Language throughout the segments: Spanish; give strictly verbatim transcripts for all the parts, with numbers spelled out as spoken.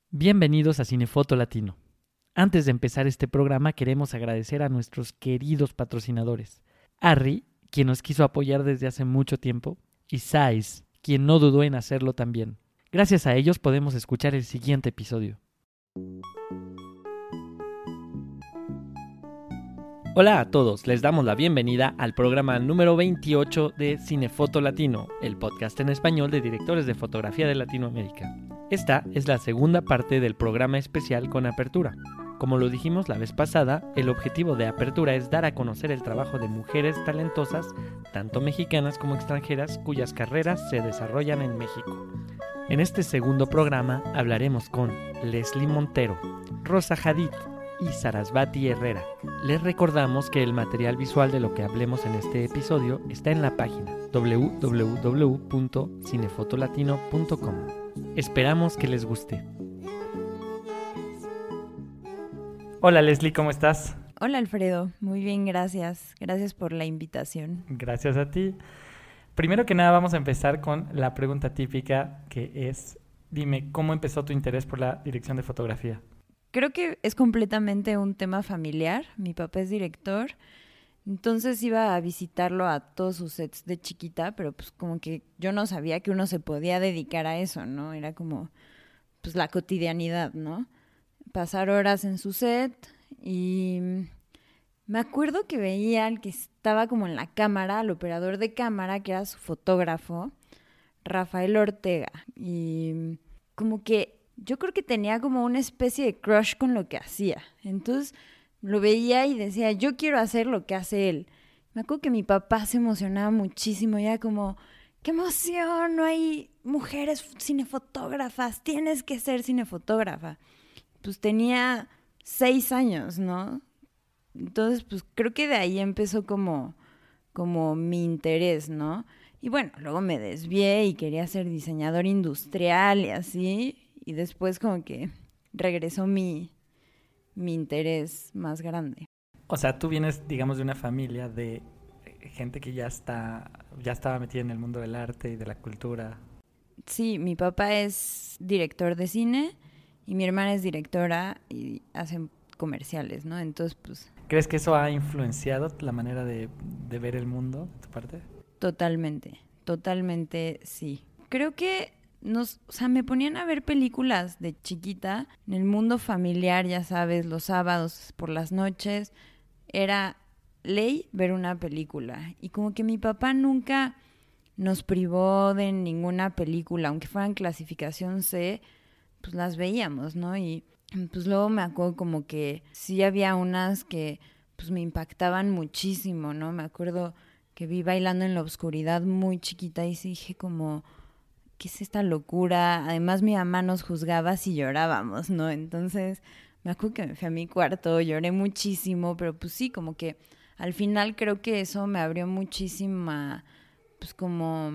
Bienvenidos a Cinefoto Latino. Antes de empezar este programa queremos agradecer a nuestros queridos patrocinadores. Arri, quien nos quiso apoyar desde hace mucho tiempo, y Sais, quien no dudó en hacerlo también. Gracias a ellos podemos escuchar el siguiente episodio. Hola a todos, les damos la bienvenida al programa número veintiocho de Cinefoto Latino, el podcast en español de directores de fotografía de Latinoamérica. Esta es la segunda parte del programa especial con Apertura. Como lo dijimos la vez pasada, el objetivo de Apertura es dar a conocer el trabajo de mujeres talentosas, tanto mexicanas como extranjeras, cuyas carreras se desarrollan en México. En este segundo programa hablaremos con Leslie Montero, Rosa Hadid y Sarasvati Herrera. Les recordamos que el material visual de lo que hablemos en este episodio está en la página doble u doble u doble u punto cinefotolatino punto com. Esperamos que les guste. Hola Leslie, ¿cómo estás? Hola Alfredo, muy bien, gracias. Gracias por la invitación. Gracias a ti. Primero que nada vamos a empezar con la pregunta típica que es, dime, ¿cómo empezó tu interés por la dirección de fotografía? Creo que es completamente un tema familiar. Mi papá es director, entonces iba a visitarlo a todos sus sets de chiquita, pero pues como que yo no sabía que uno se podía dedicar a eso, ¿no? Era como pues la cotidianidad, ¿no? Pasar horas en su set y me acuerdo que veía al que estaba como en la cámara, al operador de cámara, que era su fotógrafo, Rafael Ortega, y como que yo creo que tenía como una especie de crush con lo que hacía. Entonces lo veía y decía, yo quiero hacer lo que hace él. Me acuerdo que mi papá se emocionaba muchísimo, ya como, ¡qué emoción! No hay mujeres cinefotógrafas, tienes que ser cinefotógrafa. Pues tenía seis años, ¿no? Entonces, pues creo que de ahí empezó como, como mi interés, ¿no? Y bueno, luego me desvié y quería ser diseñador industrial y así. Y después como que regresó mi, mi interés más grande. O sea, tú vienes, digamos, de una familia de gente que ya está, ya estaba metida en el mundo del arte y de la cultura. Sí, mi papá es director de cine y mi hermana es directora y hacen comerciales, ¿no? Entonces, pues... ¿Crees que eso ha influenciado la manera de, de ver el mundo de tu parte? Totalmente, totalmente sí. Creo que Nos, o sea, me ponían a ver películas de chiquita, en el mundo familiar, ya sabes, los sábados por las noches, era ley ver una película. Y como que mi papá nunca nos privó de ninguna película, aunque fueran clasificación C, pues las veíamos, ¿no? Y pues luego me acuerdo como que sí había unas que pues me impactaban muchísimo, ¿no? Me acuerdo que vi Bailando en la Oscuridad muy chiquita y sí dije como... ¿qué es esta locura? Además, mi mamá nos juzgaba si llorábamos, ¿no? Entonces, me acuerdo que me fui a mi cuarto, lloré muchísimo, pero pues sí, como que al final creo que eso me abrió muchísima, pues como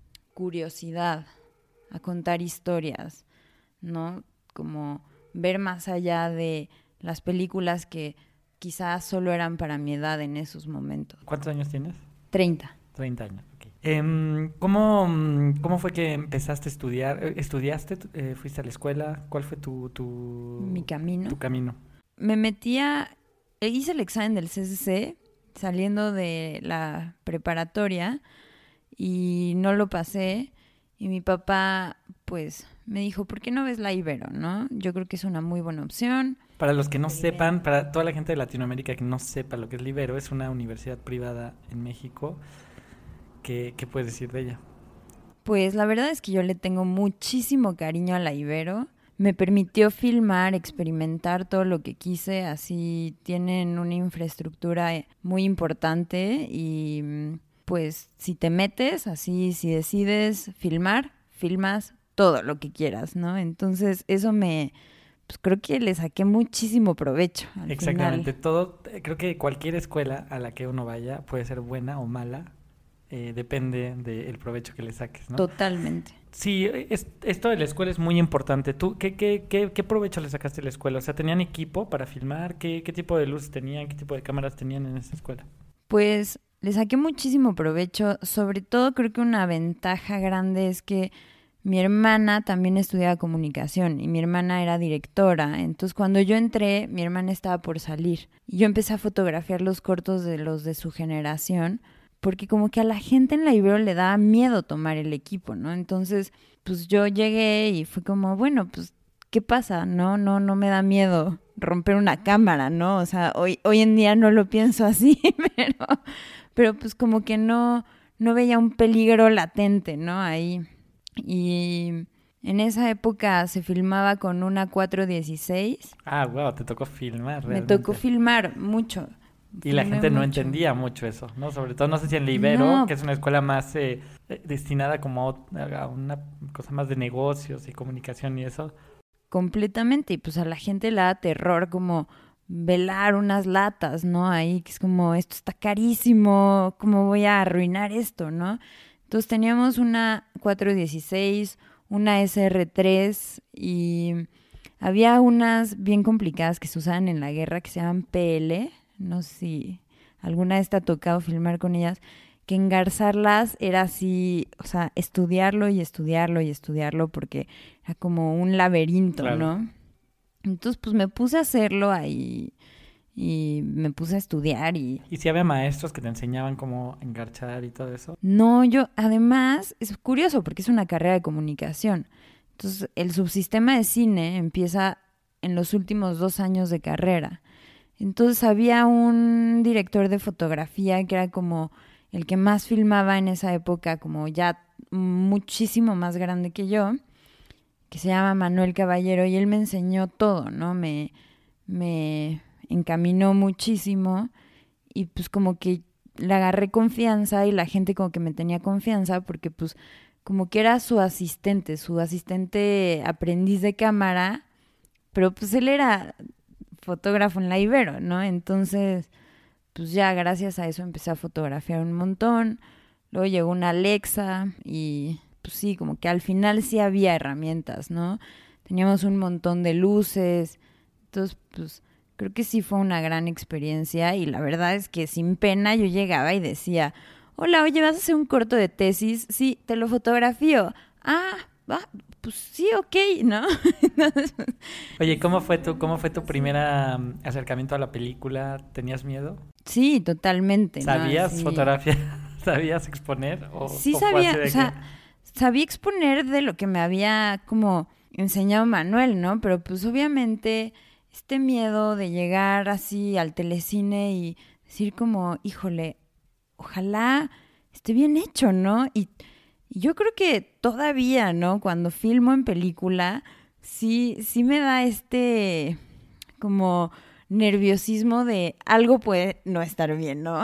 curiosidad a contar historias, ¿no? Como ver más allá de las películas que quizás solo eran para mi edad en esos momentos. ¿Cuántos años tienes? Treinta. Treinta años. Eh, ¿cómo, ¿Cómo fue que empezaste a estudiar? ¿Estudiaste? Eh, ¿Fuiste a la escuela? ¿Cuál fue tu, tu, Mi camino. tu camino? Me metía, hice el examen del C C C saliendo de la preparatoria y no lo pasé. Y mi papá, pues, me dijo, ¿por qué no ves la Ibero, no? Yo creo que es una muy buena opción. Para los que no sepan, para toda la gente de Latinoamérica que no sepa lo que es la Ibero, es una universidad privada en México. ¿Qué, ¿Qué puedes decir de ella? Pues la verdad es que yo le tengo muchísimo cariño a la Ibero. Me permitió filmar, experimentar todo lo que quise. Así tienen una infraestructura muy importante y pues si te metes, así si decides filmar, filmas todo lo que quieras, ¿no? Entonces eso me... pues creo que le saqué muchísimo provecho al Exactamente, final. todo, creo que cualquier escuela a la que uno vaya puede ser buena o mala. Eh, depende del provecho que le saques, ¿no? Totalmente. Sí, es, esto de la escuela es muy importante. ¿Tú qué, qué, qué, qué provecho le sacaste a la escuela? O sea, ¿tenían equipo para filmar? ¿Qué, qué tipo de luces tenían? ¿Qué tipo de cámaras tenían en esa escuela? Pues le saqué muchísimo provecho. Sobre todo creo que una ventaja grande es que mi hermana también estudiaba comunicación y mi hermana era directora. Entonces, cuando yo entré, mi hermana estaba por salir. Y yo empecé a fotografiar los cortos de los de su generación, porque como que a la gente en la Ibero le daba miedo tomar el equipo, ¿no? Entonces, pues yo llegué y fue como, bueno, pues, ¿qué pasa? No, no, no me da miedo romper una cámara, ¿no? O sea, hoy, hoy en día no lo pienso así, pero, pero pues como que no, no veía un peligro latente, ¿no? Ahí. Y en esa época se filmaba con una cuatro dieciséis. Ah, wow, te tocó filmar Me realmente. tocó filmar mucho. Y la Filmé gente no mucho. entendía mucho eso, ¿no? Sobre todo, no sé si en la Ibero, No. que es una escuela más eh, eh, destinada como a una cosa más de negocios y comunicación y eso. Completamente. Y pues a la gente le da terror como velar unas latas, ¿no? Ahí que es como, esto está carísimo, ¿cómo voy a arruinar esto, no? Entonces teníamos una cuatro dieciséis, una ese erre tres y había unas bien complicadas que se usaban en la guerra que se llaman pe ele. No sé si alguna vez te ha tocado filmar con ellas, que engarzarlas era así, o sea, estudiarlo y estudiarlo y estudiarlo porque era como un laberinto, Claro. ¿no? Entonces, pues me puse a hacerlo ahí y me puse a estudiar y... ¿Y si había maestros que te enseñaban cómo engarchar y todo eso? No, yo, además, es curioso porque es una carrera de comunicación. Entonces, el subsistema de cine empieza en los últimos dos años de carrera. Entonces, había un director de fotografía que era como el que más filmaba en esa época, como ya muchísimo más grande que yo, que se llama Manuel Caballero, y él me enseñó todo, ¿no? Me, me encaminó muchísimo y pues como que le agarré confianza y la gente como que me tenía confianza porque pues como que era su asistente, su asistente aprendiz de cámara, pero pues él era fotógrafo en la Ibero, ¿no? Entonces, pues ya gracias a eso empecé a fotografiar un montón. Luego llegó una Alexa y pues sí, como que al final sí había herramientas, ¿no? Teníamos un montón de luces. Entonces, pues creo que sí fue una gran experiencia y la verdad es que sin pena yo llegaba y decía, hola, oye, ¿vas a hacer un corto de tesis? Sí, te lo fotografío. Ah, va, pues sí, ok, ¿no? Entonces, pues, Oye, ¿cómo fue tu, cómo fue tu primer um, acercamiento a la película? ¿Tenías miedo? sí, totalmente, ¿no? ¿Sabías Así- fotografiar? ¿Sabías exponer? ¿O, Sí o fue sabía, así de o sea, que- sabía exponer de lo que me había como enseñado Manuel, ¿no? Pero pues obviamente este miedo de llegar así al telecine y decir como, híjole, ojalá esté bien hecho, ¿no? Y, y yo creo que todavía, ¿no? Cuando filmo en película, sí, sí me da este como nerviosismo de algo puede no estar bien, ¿no?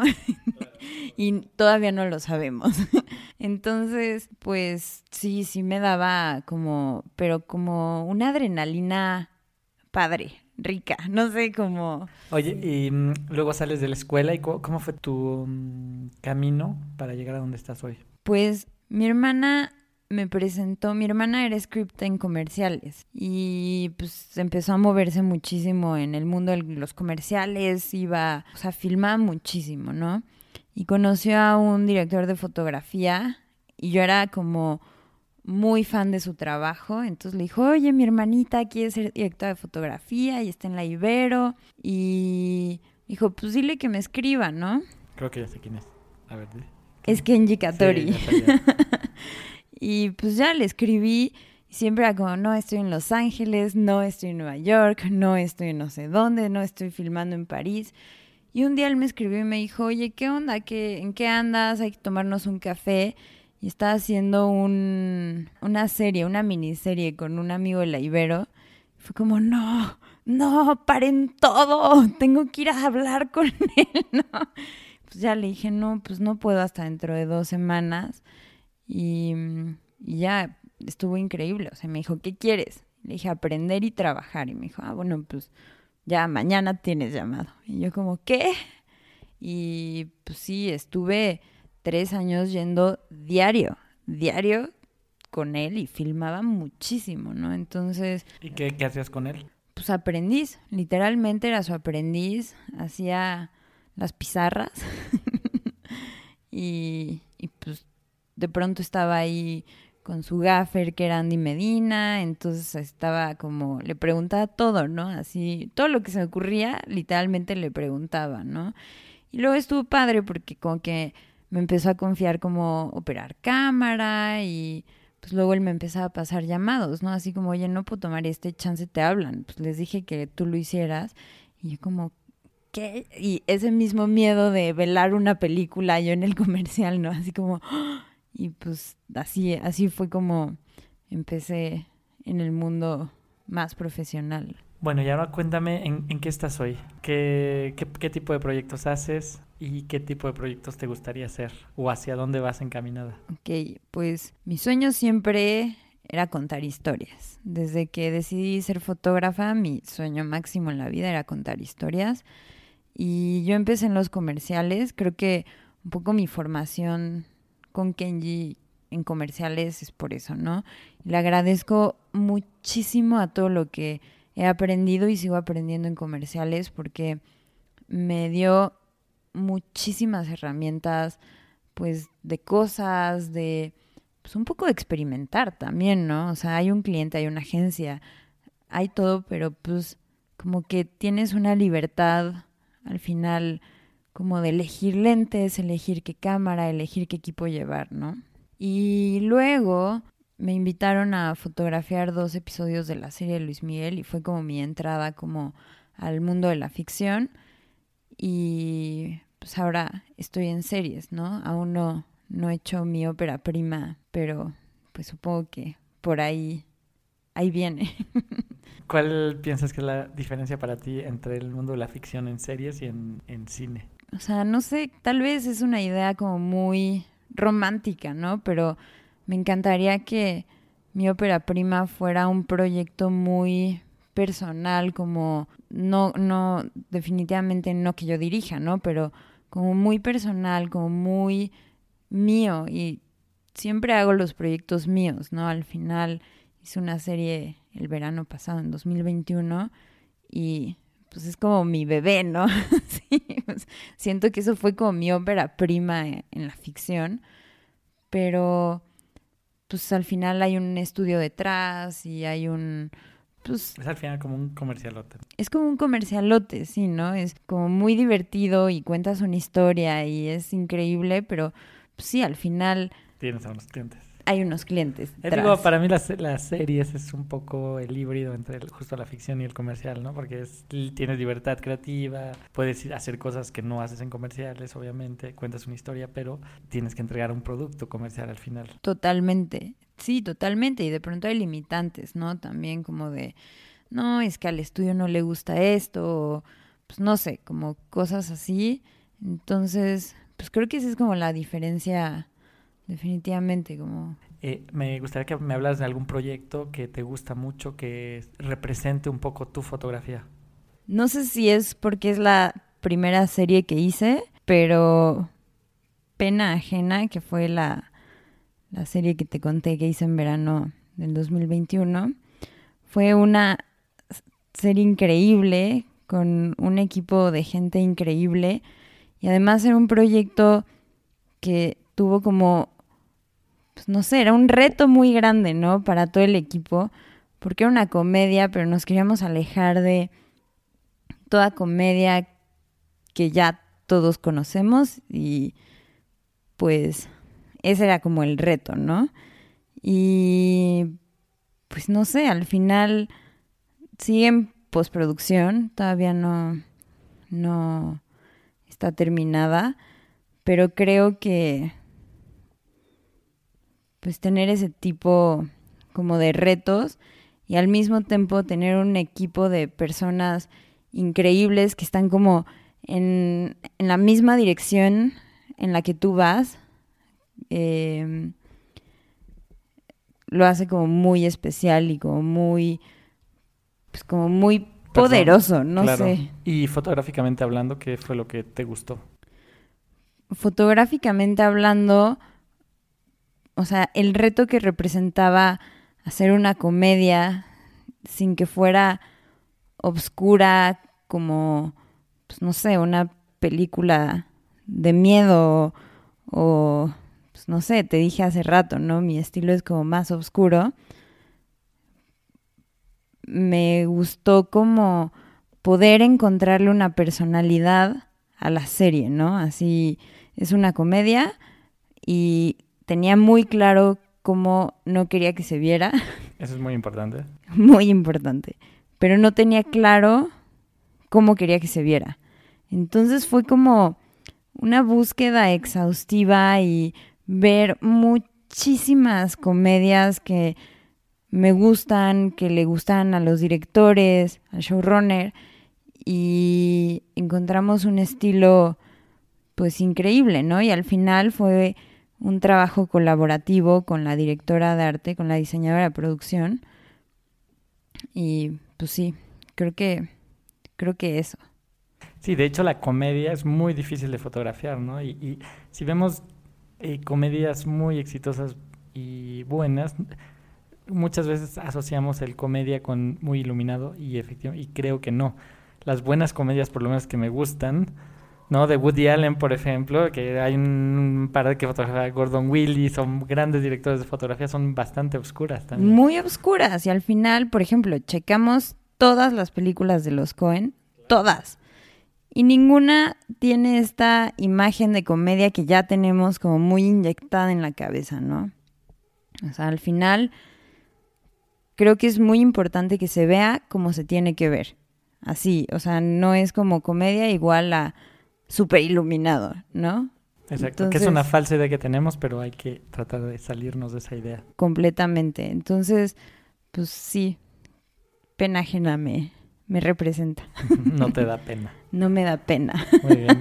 Y todavía no lo sabemos. Entonces, pues sí, sí me daba como, pero como una adrenalina padre, rica, no sé, como... Oye, y mm, luego sales de la escuela y co- ¿cómo fue tu mm, camino para llegar a donde estás hoy? Pues mi hermana me presentó, mi hermana era script en comerciales y pues empezó a moverse muchísimo en el mundo de los comerciales, iba, o sea, filmaba muchísimo, ¿no? Y conoció a un director de fotografía y yo era como muy fan de su trabajo, entonces le dijo, oye, mi hermanita quiere ser directora de fotografía y está en la Ibero y dijo, pues dile que me escriba, ¿no? Creo que ya sé quién es. A ver, di. Es Kenji Sí, Katori. ya sabía. Y pues ya le escribí y siempre era como, no, estoy en Los Ángeles, no estoy en Nueva York, no estoy en no sé dónde, no estoy filmando en París. Y un día él me escribió y me dijo, oye, ¿qué onda? ¿Qué, ¿En qué andas? Hay que tomarnos un café. Y estaba haciendo un, una serie, una miniserie con un amigo de la Ibero. Fue como, no, no, paren todo, tengo que ir a hablar con él, ¿no? Pues ya le dije, no, pues no puedo hasta dentro de dos semanas. Y, y ya estuvo increíble. O sea, me dijo, ¿qué quieres? Le dije, aprender y trabajar. Y me dijo, ah, bueno, pues ya mañana tienes llamado. Y yo como, ¿qué? Y pues sí, estuve tres años yendo diario, diario con él y filmaba muchísimo, ¿no? Entonces, ¿Y qué, qué hacías con él? pues aprendiz, literalmente era su aprendiz, hacía las pizarras y, y pues de pronto estaba ahí con su gaffer que era Andy Medina, entonces estaba como, le preguntaba todo, ¿no? Así, todo lo que se me ocurría, literalmente le preguntaba, ¿no? Y luego estuvo padre porque como que me empezó a confiar como operar cámara y pues luego él me empezaba a pasar llamados, ¿no? Así como, oye, no puedo tomar este, chance te hablan. Pues les dije que tú lo hicieras y yo como, ¿qué? Y ese mismo miedo de velar una película yo en el comercial, ¿no? Así como... Y pues así, así fue como empecé en el mundo más profesional. Bueno, y ahora cuéntame en, en qué estás hoy, ¿Qué, qué, qué tipo de proyectos haces y qué tipo de proyectos te gustaría hacer o hacia dónde vas encaminada. Ok, pues mi sueño siempre era contar historias. Desde que decidí ser fotógrafa, mi sueño máximo en la vida era contar historias. Y yo empecé en los comerciales, creo que un poco mi formación con Kenji en comerciales es por eso, ¿no? Le agradezco muchísimo a todo lo que he aprendido y sigo aprendiendo en comerciales porque me dio muchísimas herramientas, pues, de cosas, de, pues, un poco de experimentar también, ¿no? O sea, hay un cliente, hay una agencia, hay todo, pero, pues, como que tienes una libertad al final como de elegir lentes, elegir qué cámara, elegir qué equipo llevar, ¿no? Y luego me invitaron a fotografiar dos episodios de la serie de Luis Miguel y fue como mi entrada como al mundo de la ficción y pues ahora estoy en series, ¿no? Aún no, no he hecho mi ópera prima, pero pues supongo que por ahí, ahí viene. ¿Cuál piensas que es la diferencia para ti entre el mundo de la ficción en series y en, en cine? O sea, no sé, tal vez es una idea como muy romántica, ¿no? Pero me encantaría que mi ópera prima fuera un proyecto muy personal, como no, no, definitivamente no que yo dirija, ¿no? Pero como muy personal, como muy mío. Y siempre hago los proyectos míos, ¿no? Al final hice una serie el verano pasado, en dos mil veintiuno, y pues es como mi bebé, ¿no? Sí, pues, siento que eso fue como mi ópera prima en, en la ficción, pero pues al final hay un estudio detrás y hay un... Pues, es al final como un comercialote. Es como un comercialote, sí, ¿no? Es como muy divertido y cuentas una historia y es increíble, pero pues, sí, al final... Tienes a unos clientes. Hay unos clientes. Eh, digo, para mí las, las series es un poco el híbrido entre el, justo la ficción y el comercial, ¿no? Porque es, tienes libertad creativa, puedes hacer cosas que no haces en comerciales, obviamente, cuentas una historia, pero tienes que entregar un producto comercial al final. Totalmente, sí, totalmente. Y de pronto hay limitantes, ¿no? También como de, no, es que al estudio no le gusta esto, o, pues no sé, como cosas así. Entonces, pues creo que esa es como la diferencia. Definitivamente, como... Eh, me gustaría que me hablas de algún proyecto que te gusta mucho, que represente un poco tu fotografía. No sé si es porque es la primera serie que hice, pero Pena Ajena, que fue la, la serie que te conté que hice en verano del dos mil veintiuno, fue una serie increíble, con un equipo de gente increíble, y además era un proyecto que tuvo como... Pues no sé, era un reto muy grande, ¿no? Para todo el equipo, porque era una comedia, pero nos queríamos alejar de toda comedia que ya todos conocemos y pues ese era como el reto, ¿no? Y pues no sé, al final sigue en postproducción, todavía no, no está terminada, pero creo que pues tener ese tipo como de retos y al mismo tiempo tener un equipo de personas increíbles que están como en, en la misma dirección en la que tú vas, eh, lo hace como muy especial y como muy, pues como muy poderoso, no claro. sé. Y fotográficamente hablando, ¿qué fue lo que te gustó? Fotográficamente hablando... O sea, el reto que representaba hacer una comedia sin que fuera obscura como, pues no sé, una película de miedo o pues no sé, te dije hace rato, ¿no? Mi estilo es como más oscuro. Me gustó como poder encontrarle una personalidad a la serie, ¿no? Así, es una comedia y tenía muy claro cómo no quería que se viera. Eso es muy importante. Muy importante. Pero no tenía claro cómo quería que se viera. Entonces fue como una búsqueda exhaustiva y ver muchísimas comedias que me gustan, que le gustan a los directores, al showrunner, y encontramos un estilo pues increíble, ¿no? Y al final fue un trabajo colaborativo con la directora de arte, con la diseñadora de producción, y pues sí, creo que creo que eso. Sí, de hecho la comedia es muy difícil de fotografiar, ¿no? Y, y si vemos eh, comedias muy exitosas y buenas, muchas veces asociamos el comedia con muy iluminado y efectivo, y creo que no. Las buenas comedias, por lo menos que me gustan, ¿no? De Woody Allen, por ejemplo, que hay un par que fotografía, Gordon Willis, son grandes directores de fotografía, son bastante oscuras también. Muy oscuras, y al final, por ejemplo, checamos todas las películas de los Coen, todas, y ninguna tiene esta imagen de comedia que ya tenemos como muy inyectada en la cabeza, ¿no? O sea, al final creo que es muy importante que se vea como se tiene que ver. Así, o sea, no es como comedia igual a súper iluminado, ¿no? Exacto, Entonces, que es una falsa idea que tenemos, pero hay que tratar de salirnos de esa idea. Completamente. Entonces, pues sí, pena ajena me, me representa. No te da pena. No me da pena. Muy bien.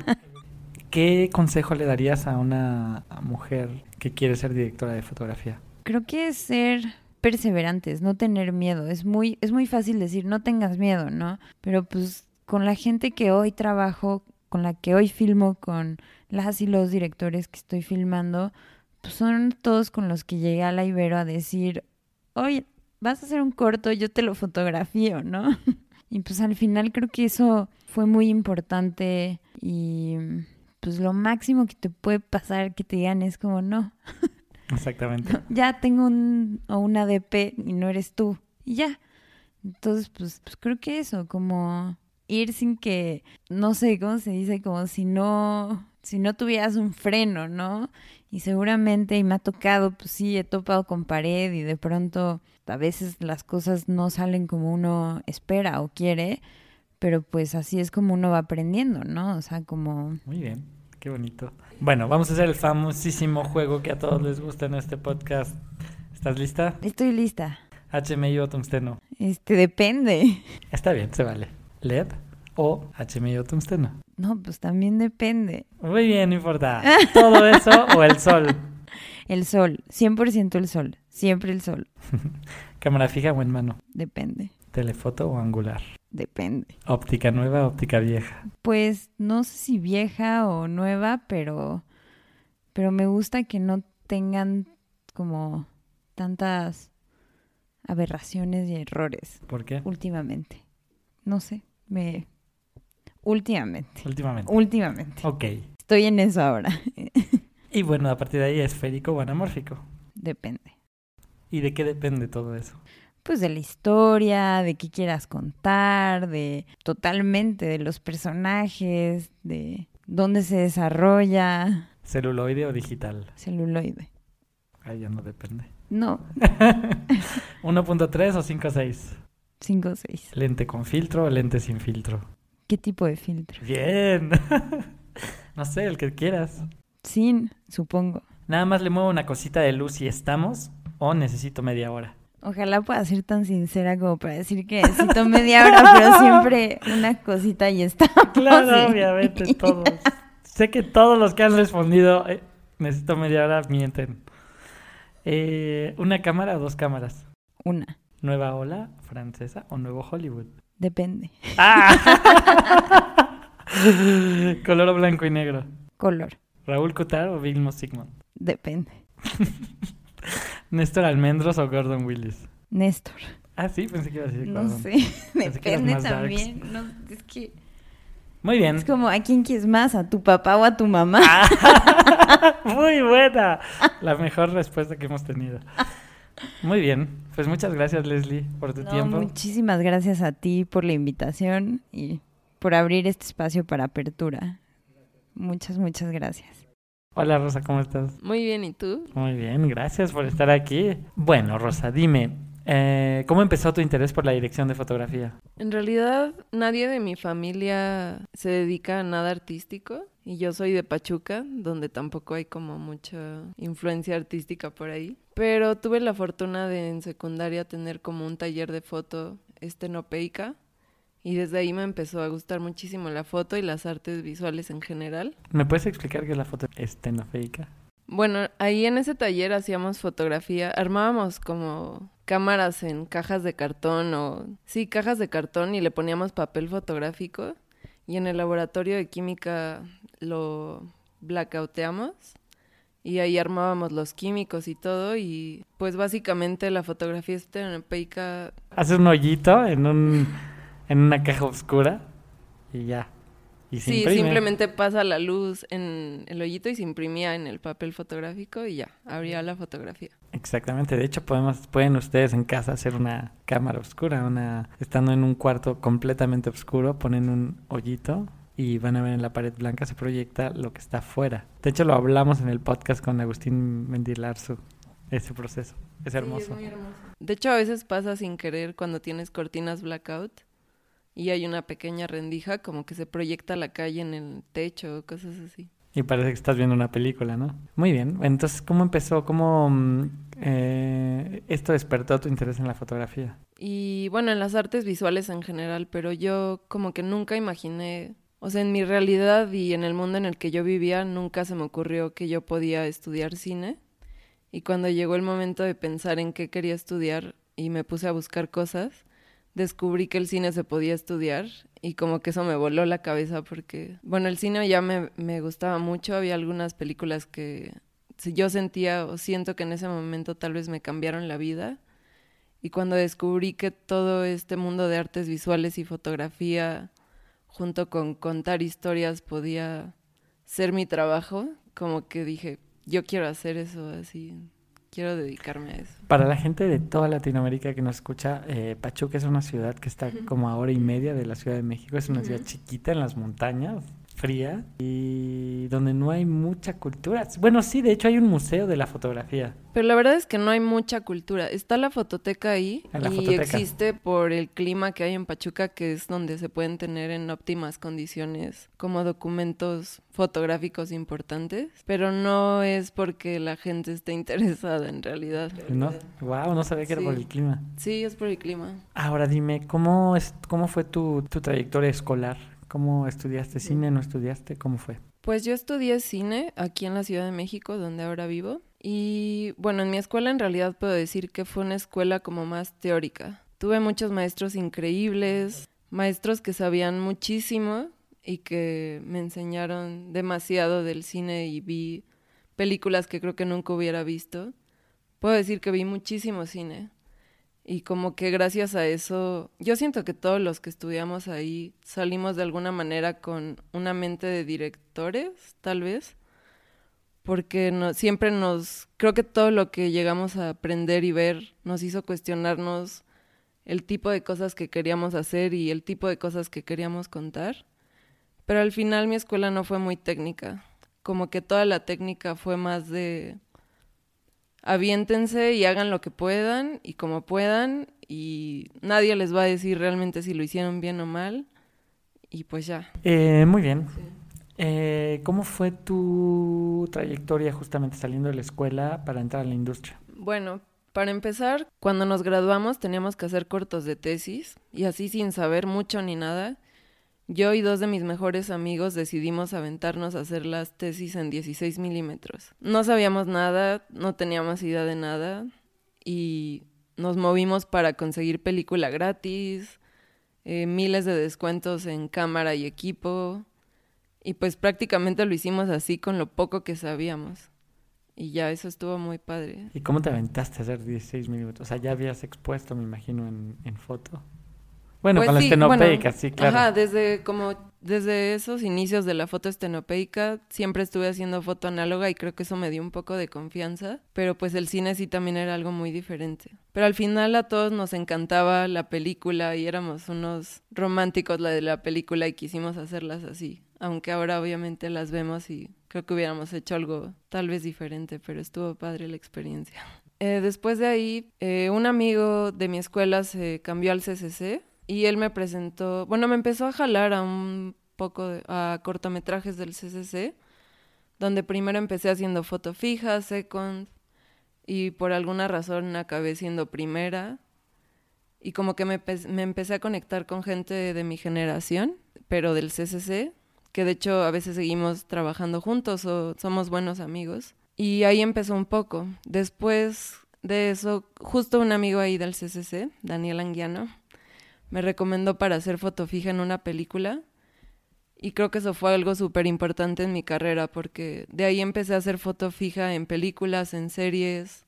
¿Qué consejo le darías a una mujer que quiere ser directora de fotografía? Creo que es ser perseverantes, no tener miedo. Es muy, es muy fácil decir, no tengas miedo, ¿no? Pero pues con la gente que hoy trabajo, con la que hoy filmo, con las y los directores que estoy filmando, pues son todos con los que llegué a la Ibero a decir, oye, vas a hacer un corto, yo te lo fotografío, ¿no? Y pues al final creo que eso fue muy importante y pues lo máximo que te puede pasar que te digan es como, no. Exactamente. Ya tengo un o una D P y no eres tú. Y ya. Entonces, pues, pues creo que eso, como ir sin que, no sé, ¿cómo se dice? Como si no, si no tuvieras un freno, ¿no? Y seguramente, y me ha tocado, pues sí, he topado con pared y de pronto a veces las cosas no salen como uno espera o quiere, pero pues así es como uno va aprendiendo, ¿no? O sea, como... Muy bien. Qué bonito. Bueno, vamos a hacer el famosísimo juego que a todos les gusta en este podcast. ¿Estás lista? Estoy lista. ¿H M I o tungsteno? Este, depende. Está bien, se vale. ¿L E D o H M I o tungsteno? No, pues también depende. Muy bien, no importa. ¿Todo eso o el sol? El sol, cien por ciento el sol. Siempre el sol. ¿Cámara fija o en mano? Depende. ¿Telefoto o angular? Depende. ¿Óptica nueva o óptica vieja? Pues no sé si vieja o nueva, pero, pero me gusta que no tengan como tantas aberraciones y errores. ¿Por qué? Últimamente. No sé, me... Últimamente. Últimamente. Últimamente. Ok. Estoy en eso ahora. Y bueno, a partir de ahí, ¿esférico o anamórfico? Depende. ¿Y de qué depende todo eso? Pues de la historia, de qué quieras contar, de totalmente de los personajes, de dónde se desarrolla. ¿Celuloide o digital? Celuloide. Ahí ya no depende. No. ¿uno punto tres o cinco punto seis? cinco o seis. ¿Lente con filtro o lente sin filtro? ¿Qué tipo de filtro? Bien. No sé, el que quieras. Sin, supongo. Nada más le muevo una cosita de luz y estamos, o necesito media hora. Ojalá pueda ser tan sincera como para decir que necesito media hora, pero siempre una cosita y estamos. Claro, ¿sí? Obviamente, todos. Sé que todos los que han respondido eh, necesito media hora mienten. Eh, ¿Una cámara o dos cámaras? Una. ¿Nueva ola francesa o nuevo Hollywood? Depende. ¡Ah! ¿Color o blanco y negro? Color. ¿Raúl Cotar o Vilmos Sigmund? Depende. ¿Néstor Almendros o Gordon Willis? Néstor. Ah, sí, pensé que iba a decir No Gordon. sé, Pensé que eras depende más también. No, es que Muy bien. Es como, ¿a quién quieres más? ¿A tu papá o a tu mamá? Muy buena. La mejor respuesta que hemos tenido. Muy bien. Pues muchas gracias, Leslie, por tu No, tiempo. muchísimas gracias a ti por la invitación y por abrir este espacio para apertura. Muchas, muchas gracias. Hola, Rosa, ¿cómo estás? Muy bien, ¿y tú? Muy bien, gracias por estar aquí. Bueno, Rosa, dime, eh, ¿cómo empezó tu interés por la dirección de fotografía? En realidad, nadie de mi familia se dedica a nada artístico y yo soy de Pachuca, donde tampoco hay como mucha influencia artística por ahí. Pero tuve la fortuna de en secundaria tener como un taller de foto estenopeica y desde ahí me empezó a gustar muchísimo la foto y las artes visuales en general. ¿Me puedes explicar qué es la foto estenopeica? Bueno, ahí en ese taller hacíamos fotografía, armábamos como cámaras en cajas de cartón o... Sí, cajas de cartón y le poníamos papel fotográfico y en el laboratorio de química lo blackouteamos y ahí armábamos los químicos y todo y pues básicamente la fotografía estenopeica... Haces un hoyito en un en una caja oscura y ya. Y se Sí, imprime. simplemente pasa la luz en el hoyito y se imprimía en el papel fotográfico y ya, abría la fotografía. Exactamente, de hecho podemos, pueden ustedes en casa hacer una cámara oscura, una estando en un cuarto completamente oscuro, ponen un hoyito y van a ver en la pared blanca se proyecta lo que está afuera. De hecho lo hablamos en el podcast con Agustín Mendilarzu, ese proceso, es hermoso. Sí, es muy hermoso. De hecho a veces pasa sin querer cuando tienes cortinas blackout y hay una pequeña rendija como que se proyecta la calle en el techo o cosas así. Y parece que estás viendo una película, ¿no? Muy bien. Entonces, ¿cómo empezó? ¿Cómo mm, eh, esto despertó tu interés en la fotografía? Y bueno, en las artes visuales en general, pero yo como que nunca imaginé, o sea, en mi realidad y en el mundo en el que yo vivía, nunca se me ocurrió que yo podía estudiar cine. Y cuando llegó el momento de pensar en qué quería estudiar y me puse a buscar cosas, descubrí que el cine se podía estudiar y como que eso me voló la cabeza porque, bueno, el cine ya me, me gustaba mucho, había algunas películas que yo sentía o siento que en ese momento tal vez me cambiaron la vida y cuando descubrí que todo este mundo de artes visuales y fotografía junto con contar historias podía ser mi trabajo, como que dije, yo quiero hacer eso así. Quiero dedicarme a eso. Para la gente de toda Latinoamérica que nos escucha, eh, Pachuca es una ciudad que está como a hora y media de la Ciudad de México. Es una uh-huh. ciudad chiquita en las montañas, fría, y donde no hay mucha cultura. Bueno, sí, de hecho hay un museo de la fotografía. Pero la verdad es que no hay mucha cultura. Está la fototeca ahí en la y fototeca. Existe por el clima que hay en Pachuca, que es donde se pueden tener en óptimas condiciones como documentos fotográficos importantes, pero no es porque la gente esté interesada en realidad. ¿No? Wow, no sabía que era sí. por el clima. Sí, es por el clima. Ahora dime, ¿cómo es, cómo fue tu, tu trayectoria escolar? ¿Cómo estudiaste cine? ¿No estudiaste? ¿Cómo fue? Pues yo estudié cine aquí en la Ciudad de México, donde ahora vivo. Y bueno, en mi escuela en realidad puedo decir que fue una escuela como más teórica. Tuve muchos maestros increíbles, maestros que sabían muchísimo y que me enseñaron demasiado del cine y vi películas que creo que nunca hubiera visto. Puedo decir que vi muchísimo cine. Y como que gracias a eso, yo siento que todos los que estudiamos ahí salimos de alguna manera con una mente de directores, tal vez, porque no, siempre nos, creo que todo lo que llegamos a aprender y ver nos hizo cuestionarnos el tipo de cosas que queríamos hacer y el tipo de cosas que queríamos contar. Pero al final mi escuela no fue muy técnica, como que toda la técnica fue más de... aviéntense y hagan lo que puedan y como puedan y nadie les va a decir realmente si lo hicieron bien o mal y pues ya. Eh, muy bien. Sí. Eh, ¿Cómo fue tu trayectoria justamente saliendo de la escuela para entrar a la industria? Bueno, para empezar, cuando nos graduamos teníamos que hacer cortos de tesis y así sin saber mucho ni nada, yo y dos de mis mejores amigos decidimos aventarnos a hacer las tesis en dieciséis milímetros. No sabíamos nada, no teníamos idea de nada y nos movimos para conseguir película gratis, eh, miles de descuentos en cámara y equipo y pues prácticamente lo hicimos así con lo poco que sabíamos. Y ya, eso estuvo muy padre. ¿Y cómo te aventaste a hacer dieciséis milímetros? O sea, ya habías expuesto, me imagino, en, en foto. Bueno, pues con sí, la estenopeica, bueno, sí, claro. Ajá, desde como desde esos inicios de la foto estenopeica siempre estuve haciendo foto análoga y creo que eso me dio un poco de confianza, pero pues el cine sí también era algo muy diferente. Pero al final a todos nos encantaba la película y éramos unos románticos la de la película y quisimos hacerlas así, aunque ahora obviamente las vemos y creo que hubiéramos hecho algo tal vez diferente, pero estuvo padre la experiencia. Eh, después de ahí, eh, un amigo de mi escuela se cambió al C C C y él me presentó, bueno, me empezó a jalar a un poco de, a cortometrajes del C C C, donde primero empecé haciendo foto fija, second, y por alguna razón acabé siendo primera, y como que me, me empecé a conectar con gente de mi generación, pero del C C C, que de hecho a veces seguimos trabajando juntos o somos buenos amigos. Y ahí empezó un poco. Después de eso, justo un amigo ahí del C C C, Daniel Anguiano, me recomendó para hacer foto fija en una película. Y creo que eso fue algo súper importante en mi carrera, porque de ahí empecé a hacer foto fija en películas, en series.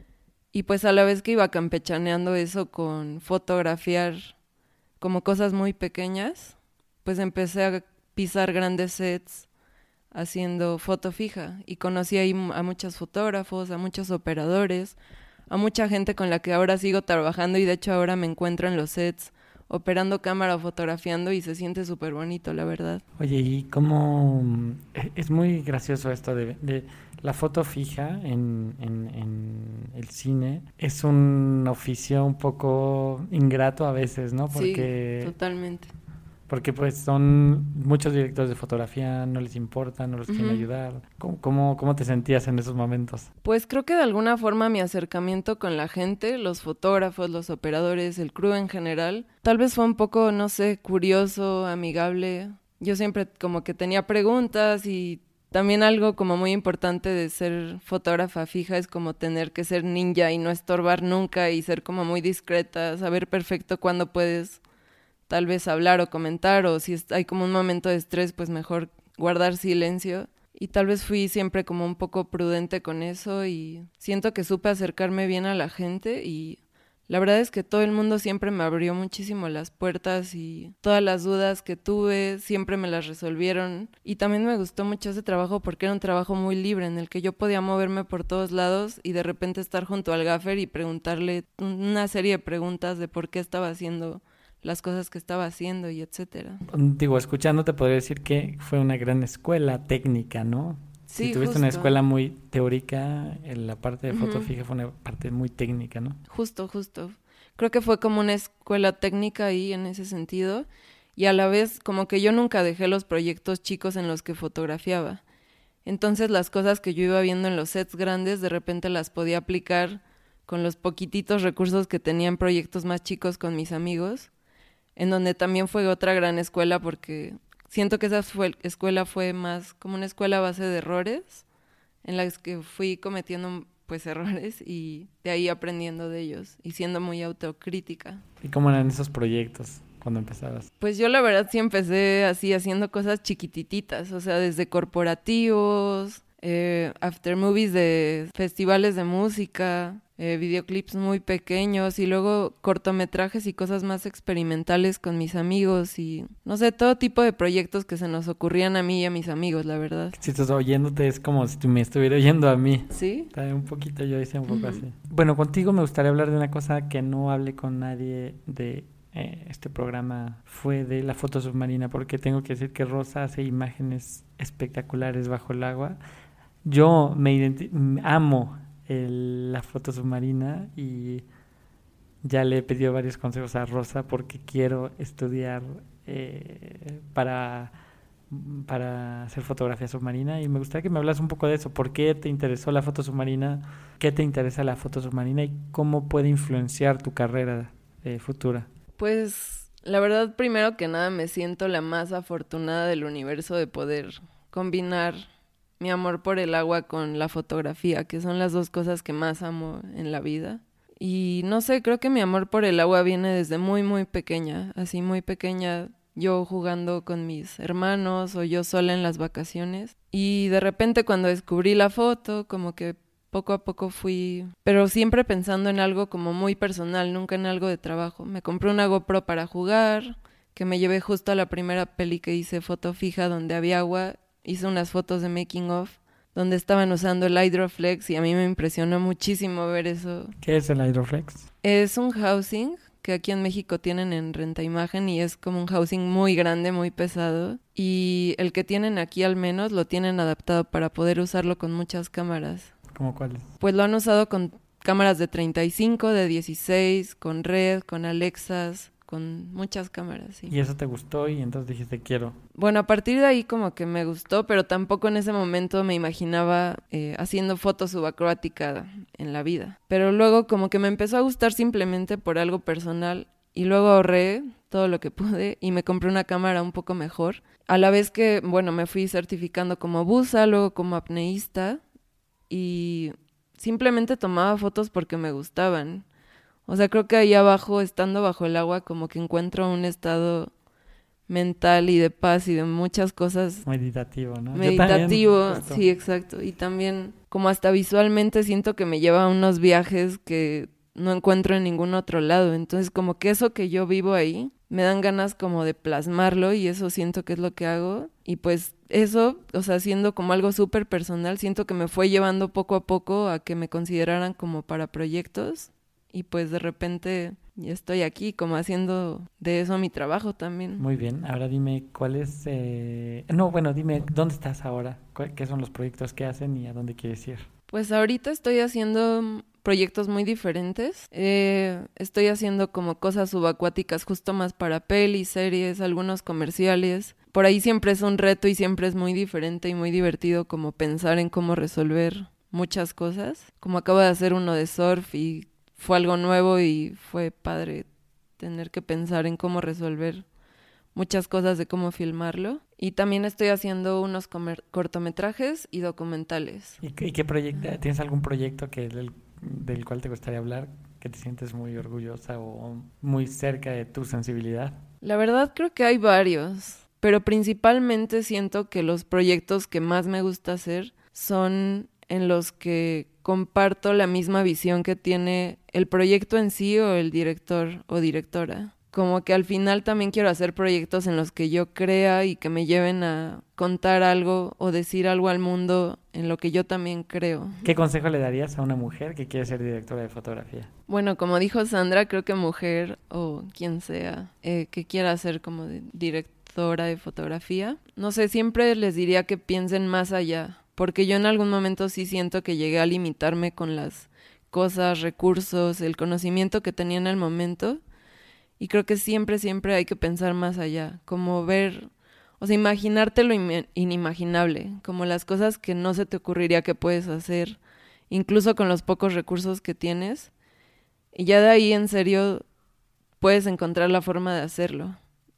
Y pues a la vez que iba campechaneando eso con fotografiar como cosas muy pequeñas, pues empecé a pisar grandes sets haciendo foto fija y conocí ahí a muchos fotógrafos, a muchos operadores, a mucha gente con la que ahora sigo trabajando y de hecho ahora me encuentro en los sets operando cámara o fotografiando y se siente súper bonito, la verdad. Oye, y cómo es muy gracioso esto de, de la foto fija en, en, en el cine. Es un oficio un poco ingrato a veces, ¿no? Porque, sí, totalmente. Porque pues son muchos directores de fotografía, no les importa, no los uh-huh. quieren ayudar. ¿Cómo, cómo, ¿Cómo te sentías en esos momentos? Pues creo que de alguna forma mi acercamiento con la gente, los fotógrafos, los operadores, el crew en general, tal vez fue un poco, no sé, curioso, amigable. Yo siempre como que tenía preguntas y también algo como muy importante de ser fotógrafa fija es como tener que ser ninja y no estorbar nunca y ser como muy discreta, saber perfecto cuándo puedes tal vez hablar o comentar, o si hay como un momento de estrés, pues mejor guardar silencio. Y tal vez fui siempre como un poco prudente con eso y siento que supe acercarme bien a la gente y la verdad es que todo el mundo siempre me abrió muchísimo las puertas y todas las dudas que tuve siempre me las resolvieron. Y también me gustó mucho ese trabajo porque era un trabajo muy libre en el que yo podía moverme por todos lados y de repente estar junto al gaffer y preguntarle una serie de preguntas de por qué estaba haciendo las cosas que estaba haciendo y etcétera. Digo, escuchándote podría decir que fue una gran escuela técnica, ¿no? Sí, si tuviste justo. Una escuela muy teórica, en la parte de foto uh-huh. fija fue una parte muy técnica, ¿no? Justo, justo. Creo que fue como una escuela técnica ahí en ese sentido y a la vez como que yo nunca dejé los proyectos chicos en los que fotografiaba. Entonces las cosas que yo iba viendo en los sets grandes de repente las podía aplicar con los poquititos recursos que tenía en proyectos más chicos con mis amigos, en donde también fue otra gran escuela porque siento que esa fue, escuela fue más como una escuela a base de errores, en las que fui cometiendo pues errores y de ahí aprendiendo de ellos y siendo muy autocrítica. ¿Y cómo eran esos proyectos cuando empezabas? Pues yo la verdad sí empecé así haciendo cosas chiquitititas, o sea, desde corporativos, eh, after movies de festivales de música, Eh, videoclips muy pequeños y luego cortometrajes y cosas más experimentales con mis amigos y no sé, todo tipo de proyectos que se nos ocurrían a mí y a mis amigos, la verdad. Si estás oyéndote es como si me estuviera oyendo a mí. ¿Sí? Un poquito, yo hice un poco uh-huh. así. Bueno, contigo me gustaría hablar de una cosa que no hablé con nadie de eh, este programa, fue de la foto submarina, porque tengo que decir que Rosa hace imágenes espectaculares bajo el agua. Yo me identi- amo El, la foto submarina y ya le he pedido varios consejos a Rosa porque quiero estudiar eh, para, para hacer fotografía submarina y me gustaría que me hablas un poco de eso. ¿Por qué te interesó la foto submarina? ¿Qué te interesa la foto submarina? ¿Y cómo puede influenciar tu carrera eh, futura? Pues la verdad, primero que nada me siento la más afortunada del universo de poder combinar mi amor por el agua con la fotografía, que son las dos cosas que más amo en la vida. Y no sé, creo que mi amor por el agua viene desde muy, muy pequeña. Así muy pequeña, yo jugando con mis hermanos o yo sola en las vacaciones. Y de repente cuando descubrí la foto, como que poco a poco fui... Pero siempre pensando en algo como muy personal, nunca en algo de trabajo. Me compré una GoPro para jugar, que me llevé justo a la primera peli que hice, Foto Fija, donde había agua. Hice unas fotos de making of, donde estaban usando el Hydroflex y a mí me impresionó muchísimo ver eso. ¿Qué es el Hydroflex? Es un housing que aquí en México tienen en Renta Imagen y es como un housing muy grande, muy pesado. Y el que tienen aquí al menos lo tienen adaptado para poder usarlo con muchas cámaras. ¿Cómo cuáles? Pues lo han usado con cámaras de treinta y cinco, de dieciséis, con Red, con Alexas, con muchas cámaras, sí. ¿Y eso te gustó y entonces dijiste quiero? Bueno, a partir de ahí como que me gustó, pero tampoco en ese momento me imaginaba eh, haciendo fotos subacroática en la vida. Pero luego como que me empezó a gustar simplemente por algo personal y luego ahorré todo lo que pude y me compré una cámara un poco mejor. A la vez que, bueno, me fui certificando como buza, luego como apneísta y simplemente tomaba fotos porque me gustaban. O sea, creo que ahí abajo, estando bajo el agua, como que encuentro un estado mental y de paz y de muchas cosas. Meditativo, ¿no? Meditativo, Yo también, sí, exacto. Y también, como hasta visualmente, siento que me lleva a unos viajes que no encuentro en ningún otro lado. Entonces, como que eso que yo vivo ahí, me dan ganas como de plasmarlo y eso siento que es lo que hago. Y pues eso, o sea, siendo como algo súper personal, siento que me fue llevando poco a poco a que me consideraran como para proyectos. Y pues de repente ya estoy aquí como haciendo de eso mi trabajo también. Muy bien, ahora dime cuál es... Eh... No, bueno, dime, ¿dónde estás ahora? ¿Qué son los proyectos que hacen y a dónde quieres ir? Pues ahorita estoy haciendo proyectos muy diferentes. Eh, estoy haciendo como cosas subacuáticas justo más para pelis, series, algunos comerciales. Por ahí siempre es un reto y siempre es muy diferente y muy divertido como pensar en cómo resolver muchas cosas. Como acabo de hacer uno de surf y fue algo nuevo y fue padre tener que pensar en cómo resolver muchas cosas de cómo filmarlo. Y también estoy haciendo unos comer- cortometrajes y documentales. ¿Y, y qué proyecto? ¿Tienes algún proyecto que del, del cual te gustaría hablar, que te sientes muy orgullosa o muy cerca de tu sensibilidad? La verdad creo que hay varios, pero principalmente siento que los proyectos que más me gusta hacer son en los que comparto la misma visión que tiene el proyecto en sí o el director o directora. Como que al final también quiero hacer proyectos en los que yo crea y que me lleven a contar algo o decir algo al mundo en lo que yo también creo. ¿Qué consejo le darías a una mujer que quiere ser directora de fotografía? Bueno, como dijo Sandra, creo que mujer o quien sea eh, que quiera ser como de directora de fotografía, no sé, siempre les diría que piensen más allá. Porque yo en algún momento sí siento que llegué a limitarme con las cosas, recursos, el conocimiento que tenía en el momento. Y creo que siempre, siempre hay que pensar más allá. Como ver, o sea, imaginarte lo in- inimaginable. Como las cosas que no se te ocurriría que puedes hacer, incluso con los pocos recursos que tienes. Y ya de ahí, en serio, puedes encontrar la forma de hacerlo.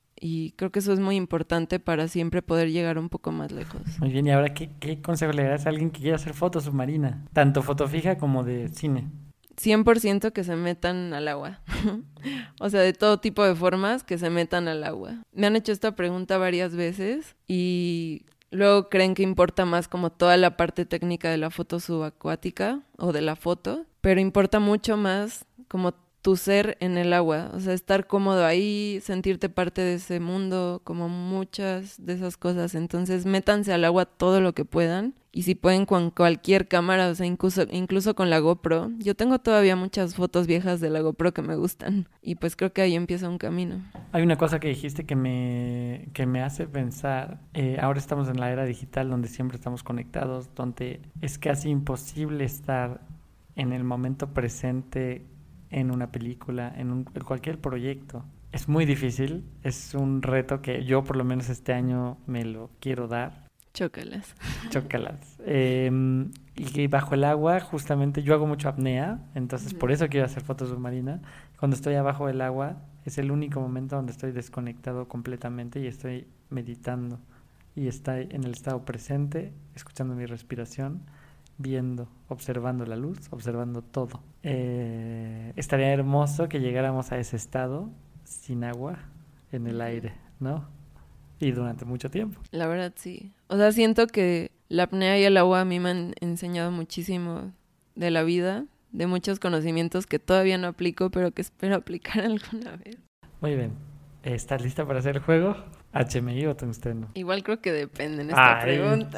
Y creo que eso es muy importante para siempre poder llegar un poco más lejos. Muy bien, y ahora, ¿qué, qué consejo le darías a alguien que quiera hacer foto submarina? Tanto foto fija como de cine. cien por ciento que se metan al agua. O sea, de todo tipo de formas que se metan al agua. Me han hecho esta pregunta varias veces y luego creen que importa más como toda la parte técnica de la foto subacuática o de la foto, pero importa mucho más como tu ser en el agua, o sea, estar cómodo ahí, sentirte parte de ese mundo, como muchas de esas cosas. Entonces, métanse al agua todo lo que puedan y si pueden con cualquier cámara, o sea, incluso, incluso con la GoPro. Yo tengo todavía muchas fotos viejas de la GoPro que me gustan y pues creo que ahí empieza un camino. Hay una cosa que dijiste que me, que me hace pensar, eh, ahora estamos en la era digital donde siempre estamos conectados, donde es casi imposible estar en el momento presente en una película, en, un, en cualquier proyecto. Es muy difícil, es un reto que yo por lo menos este año me lo quiero dar. Chócalas. Chócalas. Eh, y bajo el agua, justamente, yo hago mucho apnea, entonces por eso quiero hacer fotos submarina. Cuando estoy abajo del agua, es el único momento donde estoy desconectado completamente y estoy meditando. Y estoy en el estado presente, escuchando mi respiración, viendo, observando la luz, observando todo. Eh, estaría hermoso que llegáramos a ese estado sin agua, en el aire, ¿no? Y durante mucho tiempo. La verdad, sí. O sea, siento que la apnea y el agua a mí me han enseñado muchísimo de la vida, de muchos conocimientos que todavía no aplico, pero que espero aplicar alguna vez. Muy bien. ¿Estás lista para hacer el juego? ¿H M I o tungsteno? Igual creo que depende en esta Ay. pregunta.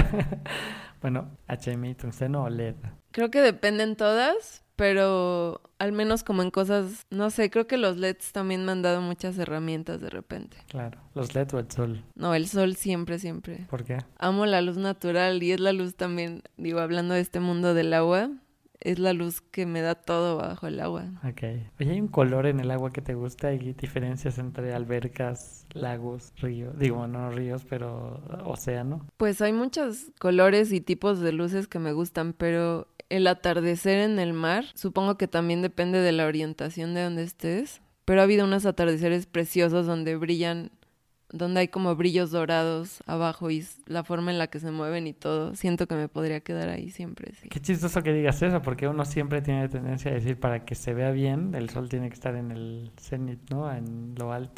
Bueno, ¿H M I, tungsteno o L E D? Creo que dependen todas, pero al menos como en cosas, no sé, creo que los L E Ds también me han dado muchas herramientas de repente. Claro. ¿Los L E D o el sol? No, el sol siempre, siempre. ¿Por qué? Amo la luz natural y es la luz también, digo, hablando de este mundo del agua, es la luz que me da todo bajo el agua. Ok. Oye, ¿hay un color en el agua que te gusta? ¿Hay diferencias entre albercas, lagos, ríos? Digo, no ríos, pero océano. Pues hay muchos colores y tipos de luces que me gustan, pero el atardecer en el mar, supongo que también depende de la orientación de donde estés, pero ha habido unos atardeceres preciosos donde brillan, donde hay como brillos dorados abajo y la forma en la que se mueven y todo. Siento que me podría quedar ahí siempre, sí. Qué chistoso que digas eso, porque uno siempre tiene tendencia a decir para que se vea bien, el sol tiene que estar en el cenit, ¿no? En lo alto.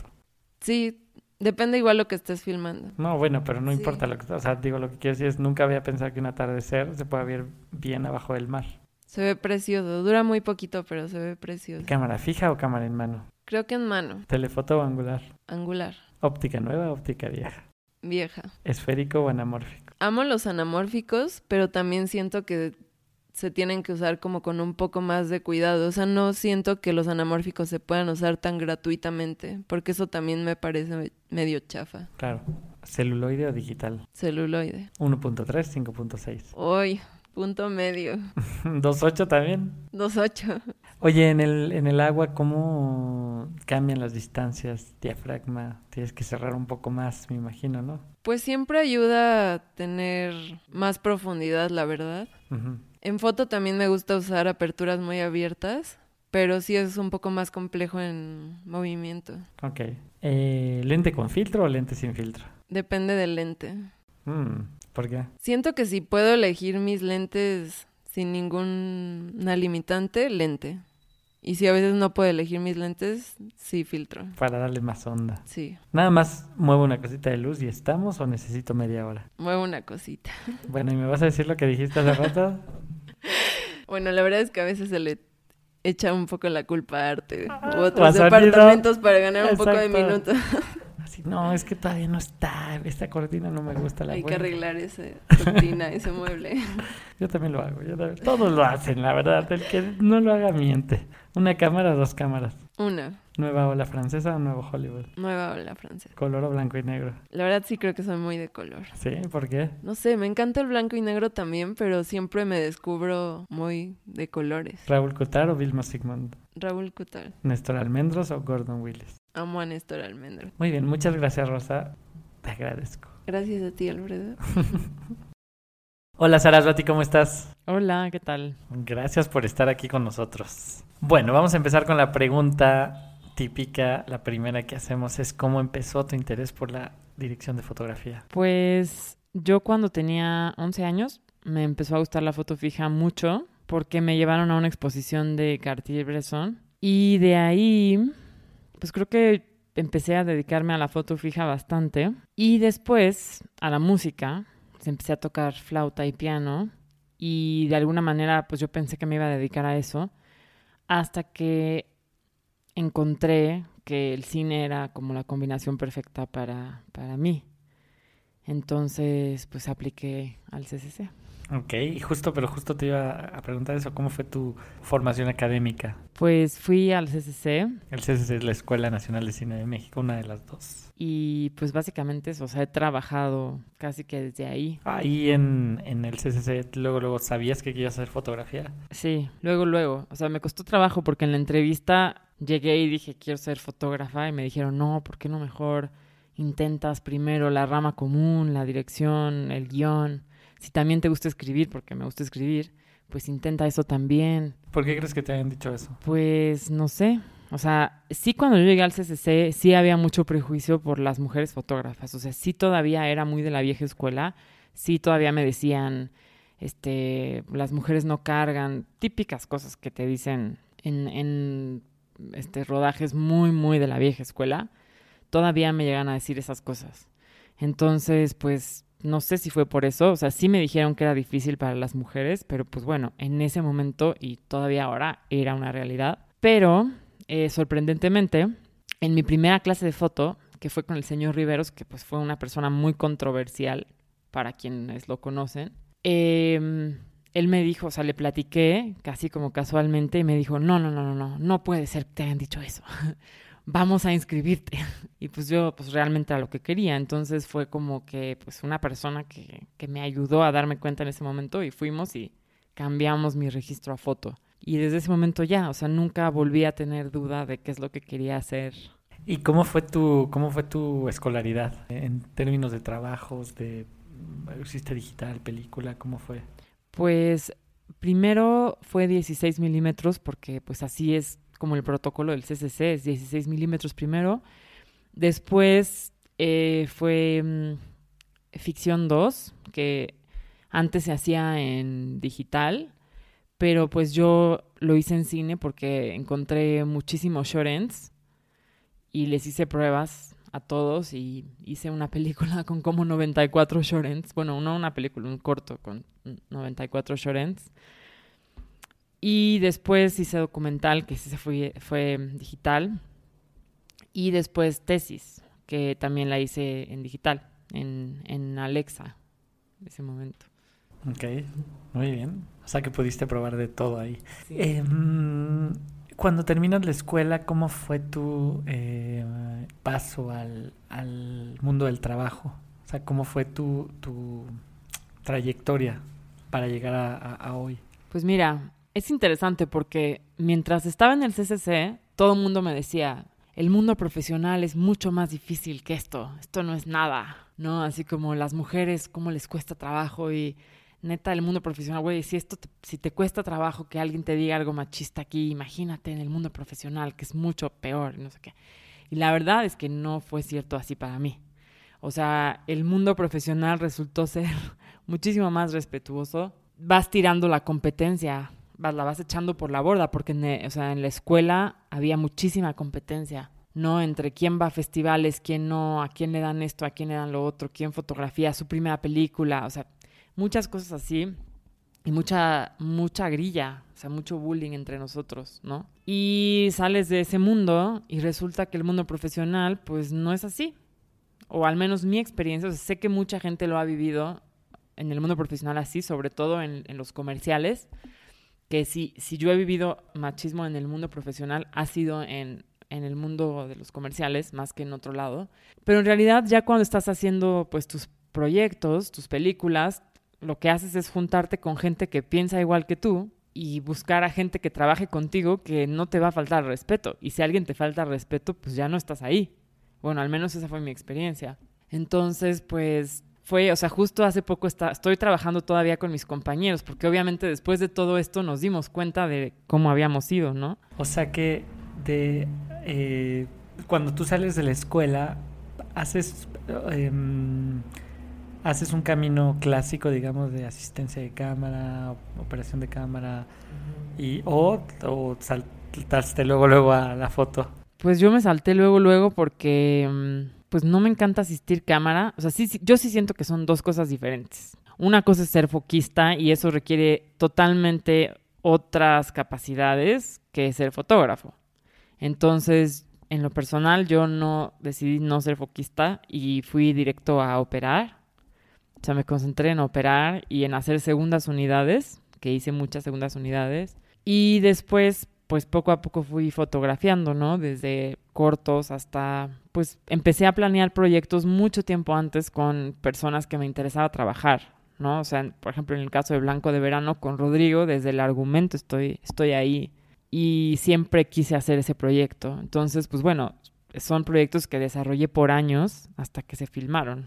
Sí, depende igual lo que estés filmando. No, bueno, pero no Sí. importa lo que... O sea, digo, lo que quiero decir es nunca había pensado que un atardecer se pueda ver bien abajo del mar. Se ve precioso, dura muy poquito, pero se ve precioso. ¿Cámara fija o cámara en mano? Creo que en mano, ¿Telefoto o angular? angular, ¿Óptica nueva o óptica vieja? vieja. ¿Esférico o anamórfico? Amo los anamórficos, pero también siento que se tienen que usar como con un poco más de cuidado. O sea, no siento que los anamórficos se puedan usar tan gratuitamente, porque eso también me parece medio chafa. Claro. ¿Celuloide o digital? Celuloide. uno punto tres, cinco punto seis. Uy, punto medio. ¿dos punto ocho también? dos punto ocho. Oye, en el, en el agua, ¿cómo cambian las distancias? Diafragma, tienes que cerrar un poco más, me imagino, ¿no? Pues siempre ayuda a tener más profundidad, la verdad. Uh-huh. En foto también me gusta usar aperturas muy abiertas, pero sí es un poco más complejo en movimiento. Ok. Eh, ¿lente con filtro o lente sin filtro? Depende del lente. Mm, ¿por qué? Siento que si puedo elegir mis lentes sin ninguna limitante, lente. Y si a veces no puedo elegir mis lentes, sí filtro. Para darle más onda. Sí, Nada más muevo una cosita de luz y estamos, o necesito media hora. muevo una cosita. Bueno, ¿y me vas a decir lo que dijiste hace rato? Bueno, la verdad es que a veces se le echa un poco la culpa a arte u o otros a sonido. departamentos para ganar un poco de Exacto. minutos. Así, no, es que todavía no está, esta cortina no me gusta. La Hay que buena. arreglar esa cortina, ese mueble. Yo también lo hago, yo también- todos lo hacen, la verdad, el que no lo haga miente. Una cámara, dos cámaras. Una, ¿Nueva ola francesa o nuevo Hollywood? nueva ola francesa. ¿Color o blanco y negro? La verdad sí creo que soy muy de color. ¿Sí? ¿Por qué? No sé, me encanta el blanco y negro también, pero siempre me descubro muy de colores. ¿Raúl Cotar o Vilma Sigmund? Raúl Cutal. ¿Néstor Almendros o Gordon Willis? Amo a Néstor Almendro. Muy bien, muchas gracias, Rosa. Te agradezco. Gracias a ti, Alfredo. Hola, Sarasvati, ¿cómo estás? Hola, ¿qué tal? Gracias por estar aquí con nosotros. Bueno, vamos a empezar con la pregunta típica. La primera que hacemos es ¿cómo empezó tu interés por la dirección de fotografía? Pues yo cuando tenía once años me empezó a gustar la foto fija mucho porque me llevaron a una exposición de Cartier-Bresson y de ahí pues creo que empecé a dedicarme a la foto fija bastante y después a la música. Pues empecé a tocar flauta y piano y de alguna manera pues yo pensé que me iba a dedicar a eso hasta que encontré que el cine era como la combinación perfecta para, para mí. Entonces, pues apliqué al C C C. Ok, y justo, pero justo te iba a preguntar eso, ¿cómo fue tu formación académica? Pues fui al C C C El C C C es la Escuela Nacional de Cine de México, una de las dos. y pues básicamente eso, o sea, he trabajado casi que desde ahí. Ahí en, en el C C C, luego, luego, ¿sabías que querías hacer fotografía? Sí, luego, luego. O sea, me costó trabajo porque en la entrevista llegué y dije, quiero ser fotógrafa y me dijeron, no, ¿por qué no mejor intentas primero la rama común, la dirección, el guión? Si también te gusta escribir, porque me gusta escribir, pues intenta eso también. ¿Por qué crees que te hayan dicho eso? Pues no sé, o sea, sí cuando yo llegué al C C C sí había mucho prejuicio por las mujeres fotógrafas, o sea, sí todavía era muy de la vieja escuela, sí todavía me decían, este, las mujeres no cargan, típicas cosas que te dicen en, en este, rodajes muy, muy de la vieja escuela, todavía me llegan a decir esas cosas. Entonces, pues no sé si fue por eso, o sea, sí me dijeron que era difícil para las mujeres, pero pues bueno, en ese momento y todavía ahora era una realidad. Pero, eh, sorprendentemente, en mi primera clase de foto, que fue con el señor Riveros, que pues fue una persona muy controversial para quienes lo conocen, eh, él me dijo, o sea, le platiqué casi como casualmente y me dijo, no, no, no, no, no, no puede ser que te hayan dicho eso. Vamos a inscribirte. Y pues yo pues realmente era lo que quería. Entonces fue como que pues una persona que, que me ayudó a darme cuenta en ese momento y fuimos y cambiamos mi registro a foto. Y desde ese momento ya, o sea, nunca volví a tener duda de qué es lo que quería hacer. ¿Y cómo fue tu, cómo fue tu escolaridad en términos de trabajos, de hiciste digital, película, cómo fue? Pues primero fue dieciséis milímetros porque pues así es como el protocolo del C C C, es dieciséis milímetros primero. Después eh, fue mmm, ficción dos, que antes se hacía en digital, pero pues yo lo hice en cine porque encontré muchísimos short-ends y les hice pruebas a todos y hice una película con como noventa y cuatro short-ends. Bueno, no una película, un corto con noventa y cuatro short-ends. Y después hice documental, que sí fue, fue digital. Y después tesis, que también la hice en digital, en, en Alexa, en ese momento. Ok, muy bien. O sea que pudiste probar de todo ahí. Sí. Eh, cuando terminas la escuela, ¿cómo fue tu eh, paso al, al mundo del trabajo? O sea, ¿cómo fue tu, tu trayectoria para llegar a, a, a hoy? Pues mira, es interesante porque mientras estaba en el C C C, todo el mundo me decía, el mundo profesional es mucho más difícil que esto, esto no es nada, ¿no? Así como las mujeres, cómo les cuesta trabajo y neta, el mundo profesional, güey, si esto te, si te cuesta trabajo que alguien te diga algo machista aquí, imagínate en el mundo profesional, que es mucho peor, no sé qué. Y la verdad es que no fue cierto así para mí. O sea, el mundo profesional resultó ser muchísimo más respetuoso. Vas tirando la competencia, vas, la vas echando por la borda, porque en, o sea, en la escuela había muchísima competencia, ¿no? Entre quién va a festivales, quién no, a quién le dan esto, a quién le dan lo otro, quién fotografía su primera película, o sea, muchas cosas así y mucha, mucha grilla, o sea, mucho bullying entre nosotros, ¿no? Y sales de ese mundo y resulta que el mundo profesional, pues, no es así. O al menos mi experiencia, o sea, sé que mucha gente lo ha vivido en el mundo profesional así, sobre todo en, en los comerciales, que si, si yo he vivido machismo en el mundo profesional, ha sido en, en el mundo de los comerciales, más que en otro lado. Pero en realidad ya cuando estás haciendo, pues, tus proyectos, tus películas, lo que haces es juntarte con gente que piensa igual que tú y buscar a gente que trabaje contigo que no te va a faltar respeto. Y si alguien te falta respeto, pues ya no estás ahí. Bueno, al menos esa fue mi experiencia. Entonces, pues, fue, o sea, justo hace poco está, estoy trabajando todavía con mis compañeros, porque obviamente después de todo esto nos dimos cuenta de cómo habíamos ido, ¿no? O sea que de eh, cuando tú sales de la escuela, haces... Eh, haces un camino clásico, digamos, de asistencia de cámara, operación de cámara, y o, o saltaste luego luego a la foto. Pues yo me salté luego luego porque pues no me encanta asistir cámara. O sea, sí, sí, yo sí siento que son dos cosas diferentes. Una cosa es ser foquista y eso requiere totalmente otras capacidades que ser fotógrafo. Entonces, en lo personal, yo no decidí no ser foquista y fui directo a operar. O sea, me concentré en operar y en hacer segundas unidades, que hice muchas segundas unidades. Y después, pues poco a poco fui fotografiando, ¿no? Desde cortos hasta, pues empecé a planear proyectos mucho tiempo antes con personas que me interesaba trabajar, ¿no? O sea, por ejemplo, en el caso de Blanco de Verano, con Rodrigo, desde el argumento estoy, estoy ahí. Y siempre quise hacer ese proyecto. Entonces, pues bueno, son proyectos que desarrollé por años hasta que se filmaron.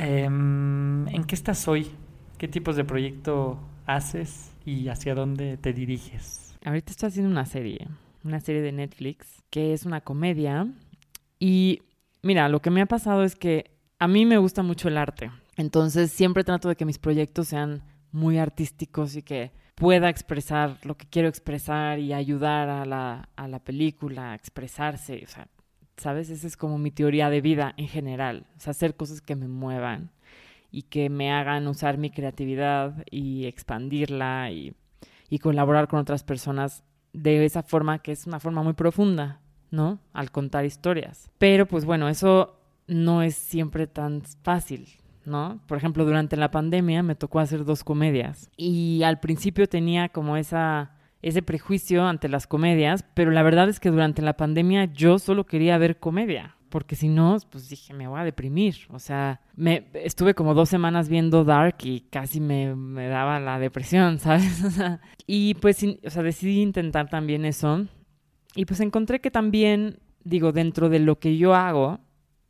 Um, ¿En qué estás hoy? ¿Qué tipos de proyecto haces y hacia dónde te diriges? Ahorita estoy haciendo una serie, una serie de Netflix, que es una comedia. Y mira, lo que me ha pasado es que a mí me gusta mucho el arte. Entonces siempre trato de que mis proyectos sean muy artísticos y que pueda expresar lo que quiero expresar y ayudar a la, a la película a expresarse. O sea, ¿sabes? Esa es como mi teoría de vida en general. O sea, hacer cosas que me muevan y que me hagan usar mi creatividad y expandirla y, y colaborar con otras personas de esa forma que es una forma muy profunda, ¿no? Al contar historias. Pero pues bueno, eso no es siempre tan fácil, ¿no? Por ejemplo, durante la pandemia me tocó hacer dos comedias y al principio tenía como esa, ese prejuicio ante las comedias, pero la verdad es que durante la pandemia yo solo quería ver comedia, porque si no, pues dije, me voy a deprimir. O sea, me estuve como dos semanas viendo Dark y casi me, me daba la depresión, ¿sabes? O sea, y pues, o sea, decidí intentar también eso y pues encontré que también, digo, dentro de lo que yo hago,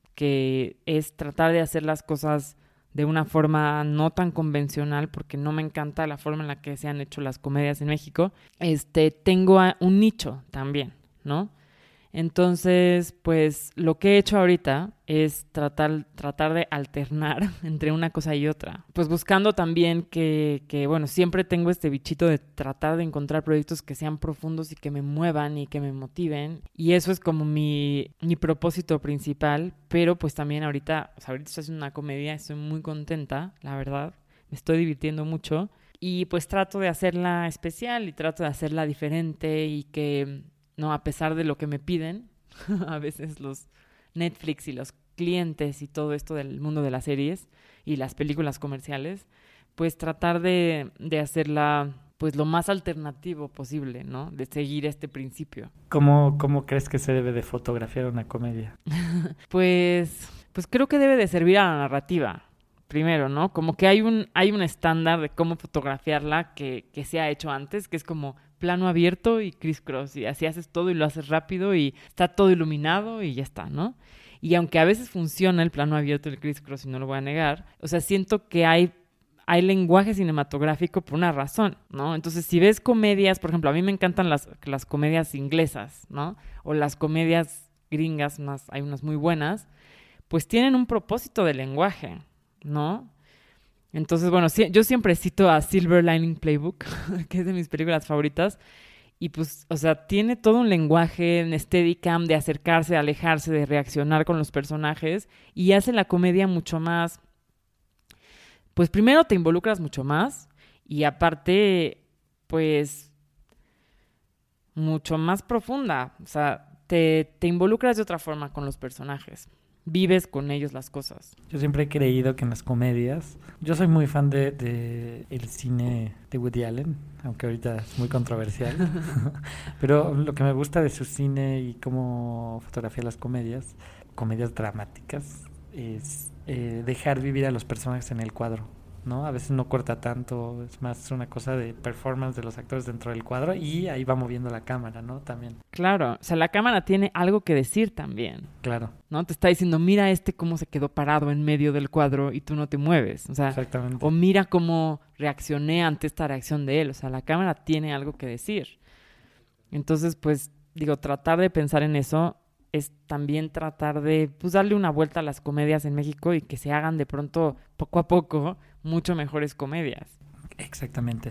que es tratar de hacer las cosas de una forma no tan convencional, porque no me encanta la forma en la que se han hecho las comedias en México, este, tengo un nicho también, ¿no? Entonces, pues lo que he hecho ahorita es tratar, tratar de alternar entre una cosa y otra. Pues buscando también que, que, bueno, siempre tengo este bichito de tratar de encontrar proyectos que sean profundos y que me muevan y que me motiven. Y eso es como mi, mi propósito principal. Pero pues también ahorita, o sea, ahorita estoy haciendo una comedia, estoy muy contenta, la verdad. Me estoy divirtiendo mucho. Y pues trato de hacerla especial y trato de hacerla diferente y que... No, a pesar de lo que me piden, a veces los Netflix y los clientes y todo esto del mundo de las series y las películas comerciales, pues tratar de, de hacerla pues lo más alternativo posible, ¿no? De seguir este principio. ¿Cómo, cómo crees que se debe de fotografiar una comedia? pues, pues creo que debe de servir a la narrativa. Primero, ¿no? Como que hay un, hay un estándar de cómo fotografiarla que, que se ha hecho antes, que es como plano abierto y criss-cross, y así haces todo y lo haces rápido y está todo iluminado y ya está, ¿no? Y aunque a veces funciona el plano abierto y el criss-cross, y no lo voy a negar, o sea, siento que hay, hay lenguaje cinematográfico por una razón, ¿no? Entonces, si ves comedias, por ejemplo, a mí me encantan las, las comedias inglesas, ¿no? O las comedias gringas, más, hay unas muy buenas, pues tienen un propósito de lenguaje, ¿no? Entonces, bueno, sí, yo siempre cito a Silver Lining Playbook, que es de mis películas favoritas, y pues, o sea, tiene todo un lenguaje en Steadicam de acercarse, de alejarse, de reaccionar con los personajes, y hace la comedia mucho más, pues primero te involucras mucho más, y aparte, pues, mucho más profunda, o sea, te, te involucras de otra forma con los personajes. Vives con ellos las cosas. Yo siempre he creído que en las comedias... Yo soy muy fan de, de el cine de Woody Allen, aunque ahorita es muy controversial. Pero lo que me gusta de su cine y cómo fotografía las comedias, comedias dramáticas, es eh, dejar vivir a los personajes en el cuadro, ¿no? A veces no corta tanto, es más una cosa de performance de los actores dentro del cuadro y ahí va moviendo la cámara, ¿no? También. Claro, o sea, la cámara tiene algo que decir también. Claro. ¿No? Te está diciendo, mira este cómo se quedó parado en medio del cuadro y tú no te mueves. O sea, exactamente. O mira cómo reaccioné ante esta reacción de él. O sea, la cámara tiene algo que decir. Entonces, pues, digo, tratar de pensar en eso es también tratar de, pues, darle una vuelta a las comedias en México y que se hagan de pronto, poco a poco, mucho mejores comedias. Exactamente.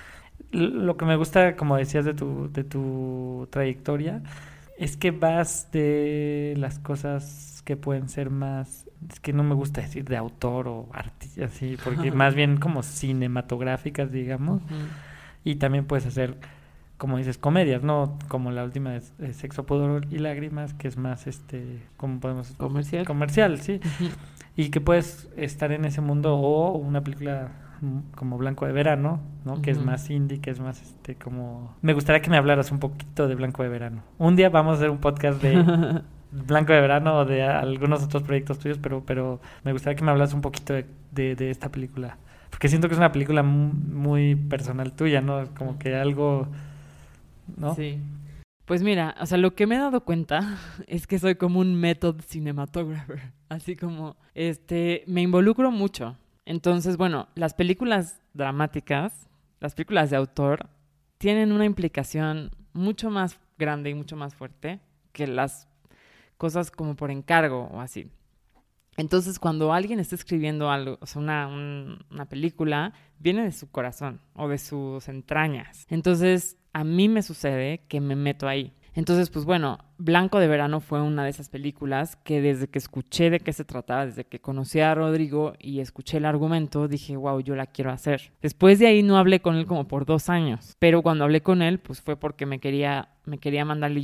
Lo que me gusta, como decías, de tu, de tu trayectoria, es que vas de las cosas que pueden ser más, es que no me gusta decir de autor o artista, así, porque más bien como cinematográficas, digamos, uh-huh. Y también puedes hacer, como dices, comedias, ¿no? Como la última de Sexo, Pudor y Lágrimas, que es más, este, ¿cómo podemos? Comercial. Comercial, sí. Uh-huh. Y que puedes estar en ese mundo, o una película como Blanco de Verano, ¿no? Uh-huh. Que es más indie, que es más, este, como... Me gustaría que me hablaras un poquito de Blanco de Verano. Un día vamos a hacer un podcast de Blanco de Verano o de algunos otros proyectos tuyos, pero pero me gustaría que me hablas un poquito de, de, de esta película. Porque siento que es una película muy personal tuya, ¿no? Como que algo... ¿no? Sí. Pues mira, o sea, lo que me he dado cuenta es que soy como un method cinematographer. Así como, este, me involucro mucho. Entonces, bueno, las películas dramáticas, las películas de autor, tienen una implicación mucho más grande y mucho más fuerte que las cosas como por encargo o así. Entonces, cuando alguien está escribiendo algo, o sea, una, un, una película, viene de su corazón o de sus entrañas. Entonces, a mí me sucede que me meto ahí. Entonces, pues bueno, Blanco de Verano fue una de esas películas que desde que escuché de qué se trataba, desde que conocí a Rodrigo y escuché el argumento, dije, wow, yo la quiero hacer. Después de ahí no hablé con él como por dos años, pero cuando hablé con él, pues fue porque me quería, me quería mandar el guión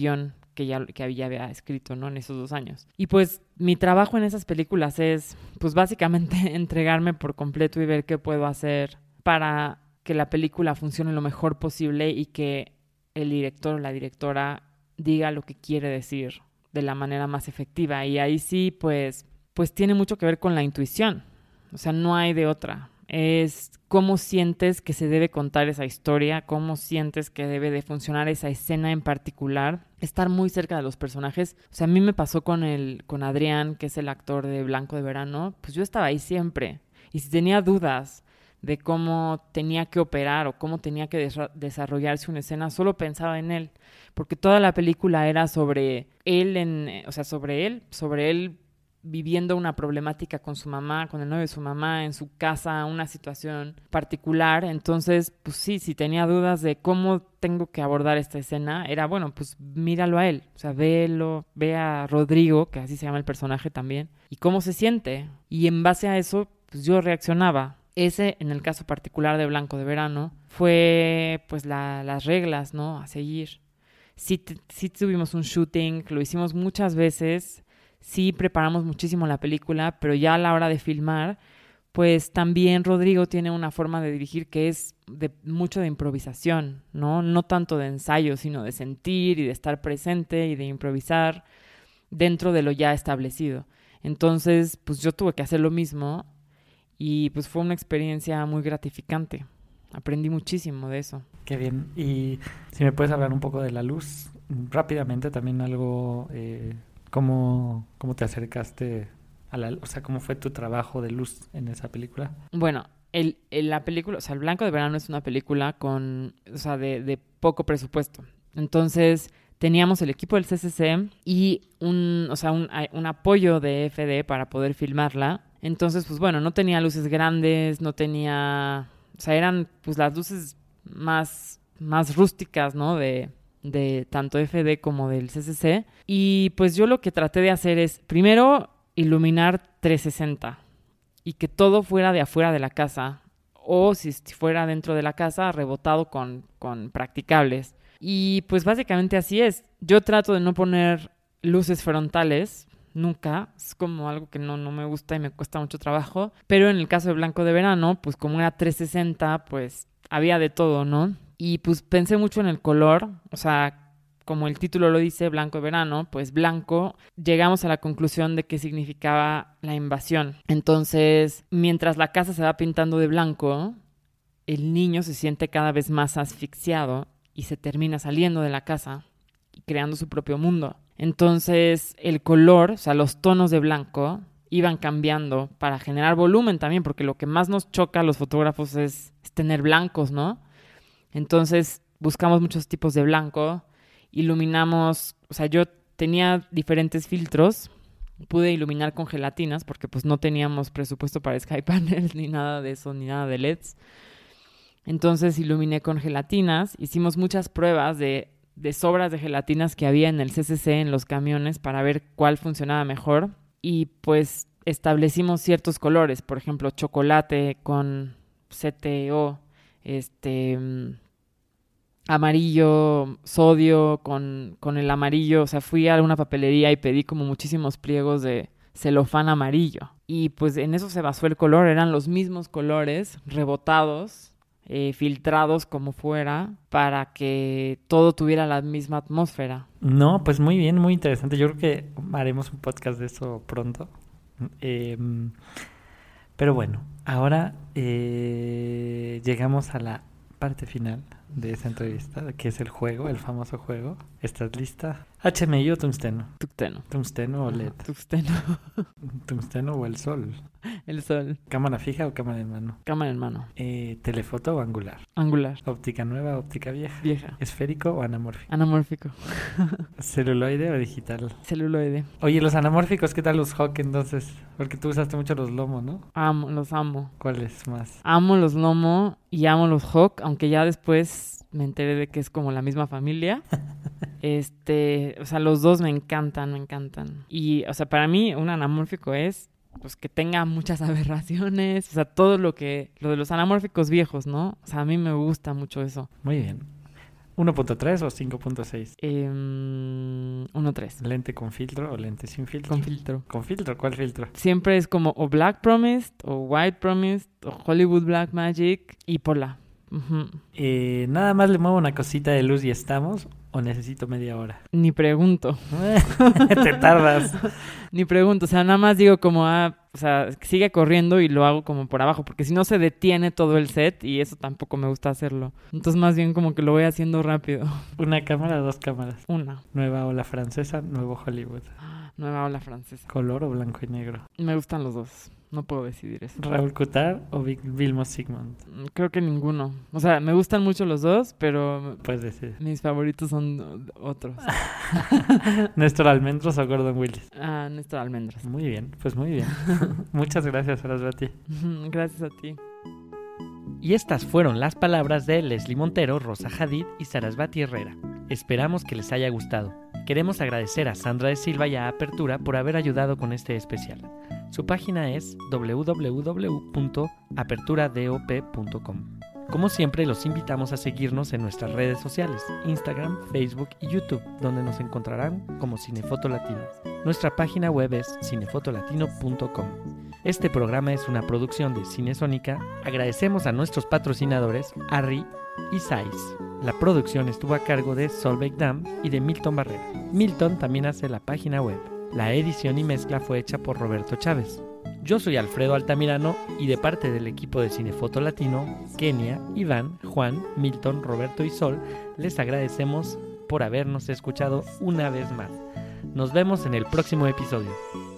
que ya, que ya había escrito, ¿no? En esos dos años. Y pues mi trabajo en esas películas es, pues básicamente entregarme por completo y ver qué puedo hacer para que la película funcione lo mejor posible y que el director o la directora diga lo que quiere decir de la manera más efectiva. Y ahí sí, pues, pues tiene mucho que ver con la intuición. O sea, no hay de otra. Es cómo sientes que se debe contar esa historia, cómo sientes que debe de funcionar esa escena en particular, estar muy cerca de los personajes. O sea, a mí me pasó con el, con Adrián, que es el actor de Blanco de Verano, pues yo estaba ahí siempre. Y si tenía dudas de cómo tenía que operar o cómo tenía que des- desarrollarse una escena, solo pensaba en él, porque toda la película era sobre él, en, o sea, sobre él, sobre él viviendo una problemática con su mamá, con el novio de su mamá, en su casa, una situación particular. Entonces, pues sí, si tenía dudas de cómo tengo que abordar esta escena, era, bueno, pues míralo a él, o sea, véelo, ve a Rodrigo, que así se llama el personaje también, y cómo se siente. Y en base a eso, pues yo reaccionaba. Ese, en el caso particular de Blanco de Verano, fue pues la, las reglas, ¿no? A seguir. Sí, t- sí tuvimos un shooting, lo hicimos muchas veces. Sí preparamos muchísimo la película, pero ya a la hora de filmar, pues también Rodrigo tiene una forma de dirigir que es de mucho de improvisación, ¿no? No tanto de ensayo, sino de sentir y de estar presente y de improvisar dentro de lo ya establecido. Entonces, pues yo tuve que hacer lo mismo y pues fue una experiencia muy gratificante. Aprendí muchísimo de eso. Qué bien. Y si me puedes hablar un poco de la luz, rápidamente también algo... Eh... ¿Cómo, ¿Cómo te acercaste a la, o sea, cómo fue tu trabajo de luz en esa película? Bueno, el, el, la película, o sea, El Blanco de Verano es una película con, o sea, de, de poco presupuesto. Entonces, teníamos el equipo del C C C y un, o sea, un, un apoyo de F D para poder filmarla. Entonces, pues bueno, no tenía luces grandes, no tenía, o sea, eran pues las luces más, más rústicas, ¿no? De... de tanto F D como del C C C. Y pues yo lo que traté de hacer es, primero, iluminar trescientos sesenta y que todo fuera de afuera de la casa, o si fuera dentro de la casa, rebotado con, con practicables. Y pues básicamente así es. Yo trato de no poner luces frontales, nunca. Es como algo que no, no me gusta y me cuesta mucho trabajo. Pero en el caso de Blanco de Verano, pues como era trescientos sesenta, pues había de todo, ¿no? Y pues pensé mucho en el color, o sea, como el título lo dice, Blanco de Verano, pues blanco, llegamos a la conclusión de que significaba la invasión. Entonces, mientras la casa se va pintando de blanco, el niño se siente cada vez más asfixiado y se termina saliendo de la casa y creando su propio mundo. Entonces, el color, o sea, los tonos de blanco iban cambiando para generar volumen también, porque lo que más nos choca a los fotógrafos es, es tener blancos, ¿no? Entonces buscamos muchos tipos de blanco, iluminamos, o sea, yo tenía diferentes filtros, pude iluminar con gelatinas porque pues no teníamos presupuesto para Sky Panels ni nada de eso, ni nada de L E Ds. Entonces iluminé con gelatinas, hicimos muchas pruebas de, de sobras de gelatinas que había en el C C C, en los camiones, para ver cuál funcionaba mejor y pues establecimos ciertos colores, por ejemplo, chocolate con C T O, este amarillo, sodio con, con el amarillo. O sea, fui a una papelería y pedí como muchísimos pliegos de celofán amarillo. Y pues en eso se basó el color. Eran los mismos colores, rebotados, eh, filtrados como fuera, para que todo tuviera la misma atmósfera. No, pues muy bien, muy interesante. Yo creo que haremos un podcast de eso pronto. Eh, pero bueno, ahora eh, llegamos a la parte final de esa entrevista, que es el juego, el famoso juego. ¿Estás lista? ¿H M I o tungsteno? Tungsteno. ¿Tungsteno o L E D? Tungsteno. ¿Tungsteno o el sol? El sol. ¿Cámara fija o cámara en mano? Cámara en mano. Eh, ¿Telefoto o angular? Angular. ¿Óptica nueva o óptica vieja? Vieja. ¿Esférico o anamórfico? Anamórfico. ¿Celuloide o digital? Celuloide. Oye, los anamórficos, ¿qué tal los Hawk entonces? Porque tú usaste mucho los Lomo, ¿no? Amo, los amo. ¿Cuáles más? Amo los Lomo y amo los Hawk, aunque ya después me enteré de que es como la misma familia. Este, o sea, los dos me encantan, me encantan. Y, o sea, para mí un anamórfico es pues que tenga muchas aberraciones, o sea, todo lo que, lo de los anamórficos viejos, ¿no? O sea, a mí me gusta mucho eso. Muy bien. ¿uno punto tres o cinco punto seis? Eh, uno punto tres. ¿Lente con filtro o lente sin filtro? Con filtro. ¿Con filtro? ¿Cuál filtro? Siempre es como o Black Promised, o White Promised, o Hollywood Black Magic y Pola. Uh-huh. Eh, nada más le muevo una cosita de luz y estamos, o necesito media hora. Ni pregunto. Te tardas. Ni pregunto, o sea, nada más digo como, ah, o sea, sigue corriendo y lo hago como por abajo, porque si no se detiene todo el set y eso tampoco me gusta hacerlo. Entonces más bien como que lo voy haciendo rápido. ¿Una cámara, dos cámaras? Una. Nueva ola francesa, nuevo Hollywood. Nueva ola francesa. ¿Color o blanco y negro? Me gustan los dos. No puedo decidir eso. ¿Raúl Coutard o Vic- Vilmos Zsigmond? Creo que ninguno. O sea, me gustan mucho los dos, pero Puedes decir. mis favoritos son otros. ¿Néstor Almendros o Gordon Willis? Ah, Néstor Almendras. Muy bien, pues muy bien. Muchas gracias, Sarasvati. Gracias a ti. Y estas fueron las palabras de Leslie Montero, Rosa Hadid y Sarasvati Herrera. Esperamos que les haya gustado. Queremos agradecer a Sandra de Silva y a Apertura por haber ayudado con este especial. Su página es doble u doble u doble u punto apertura dop punto com. Como siempre, los invitamos a seguirnos en nuestras redes sociales, Instagram, Facebook y YouTube, donde nos encontrarán como Cinefoto Latino. Nuestra página web es cinefotolatino punto com. Este programa es una producción de Cinesónica. Agradecemos a nuestros patrocinadores, Arri y Saiz. La producción estuvo a cargo de Solveig Dam y de Milton Barrera. Milton también hace la página web. La edición y mezcla fue hecha por Roberto Chávez. Yo soy Alfredo Altamirano y de parte del equipo de Cinefoto Latino, Kenia, Iván, Juan, Milton, Roberto y Sol, les agradecemos por habernos escuchado una vez más. Nos vemos en el próximo episodio.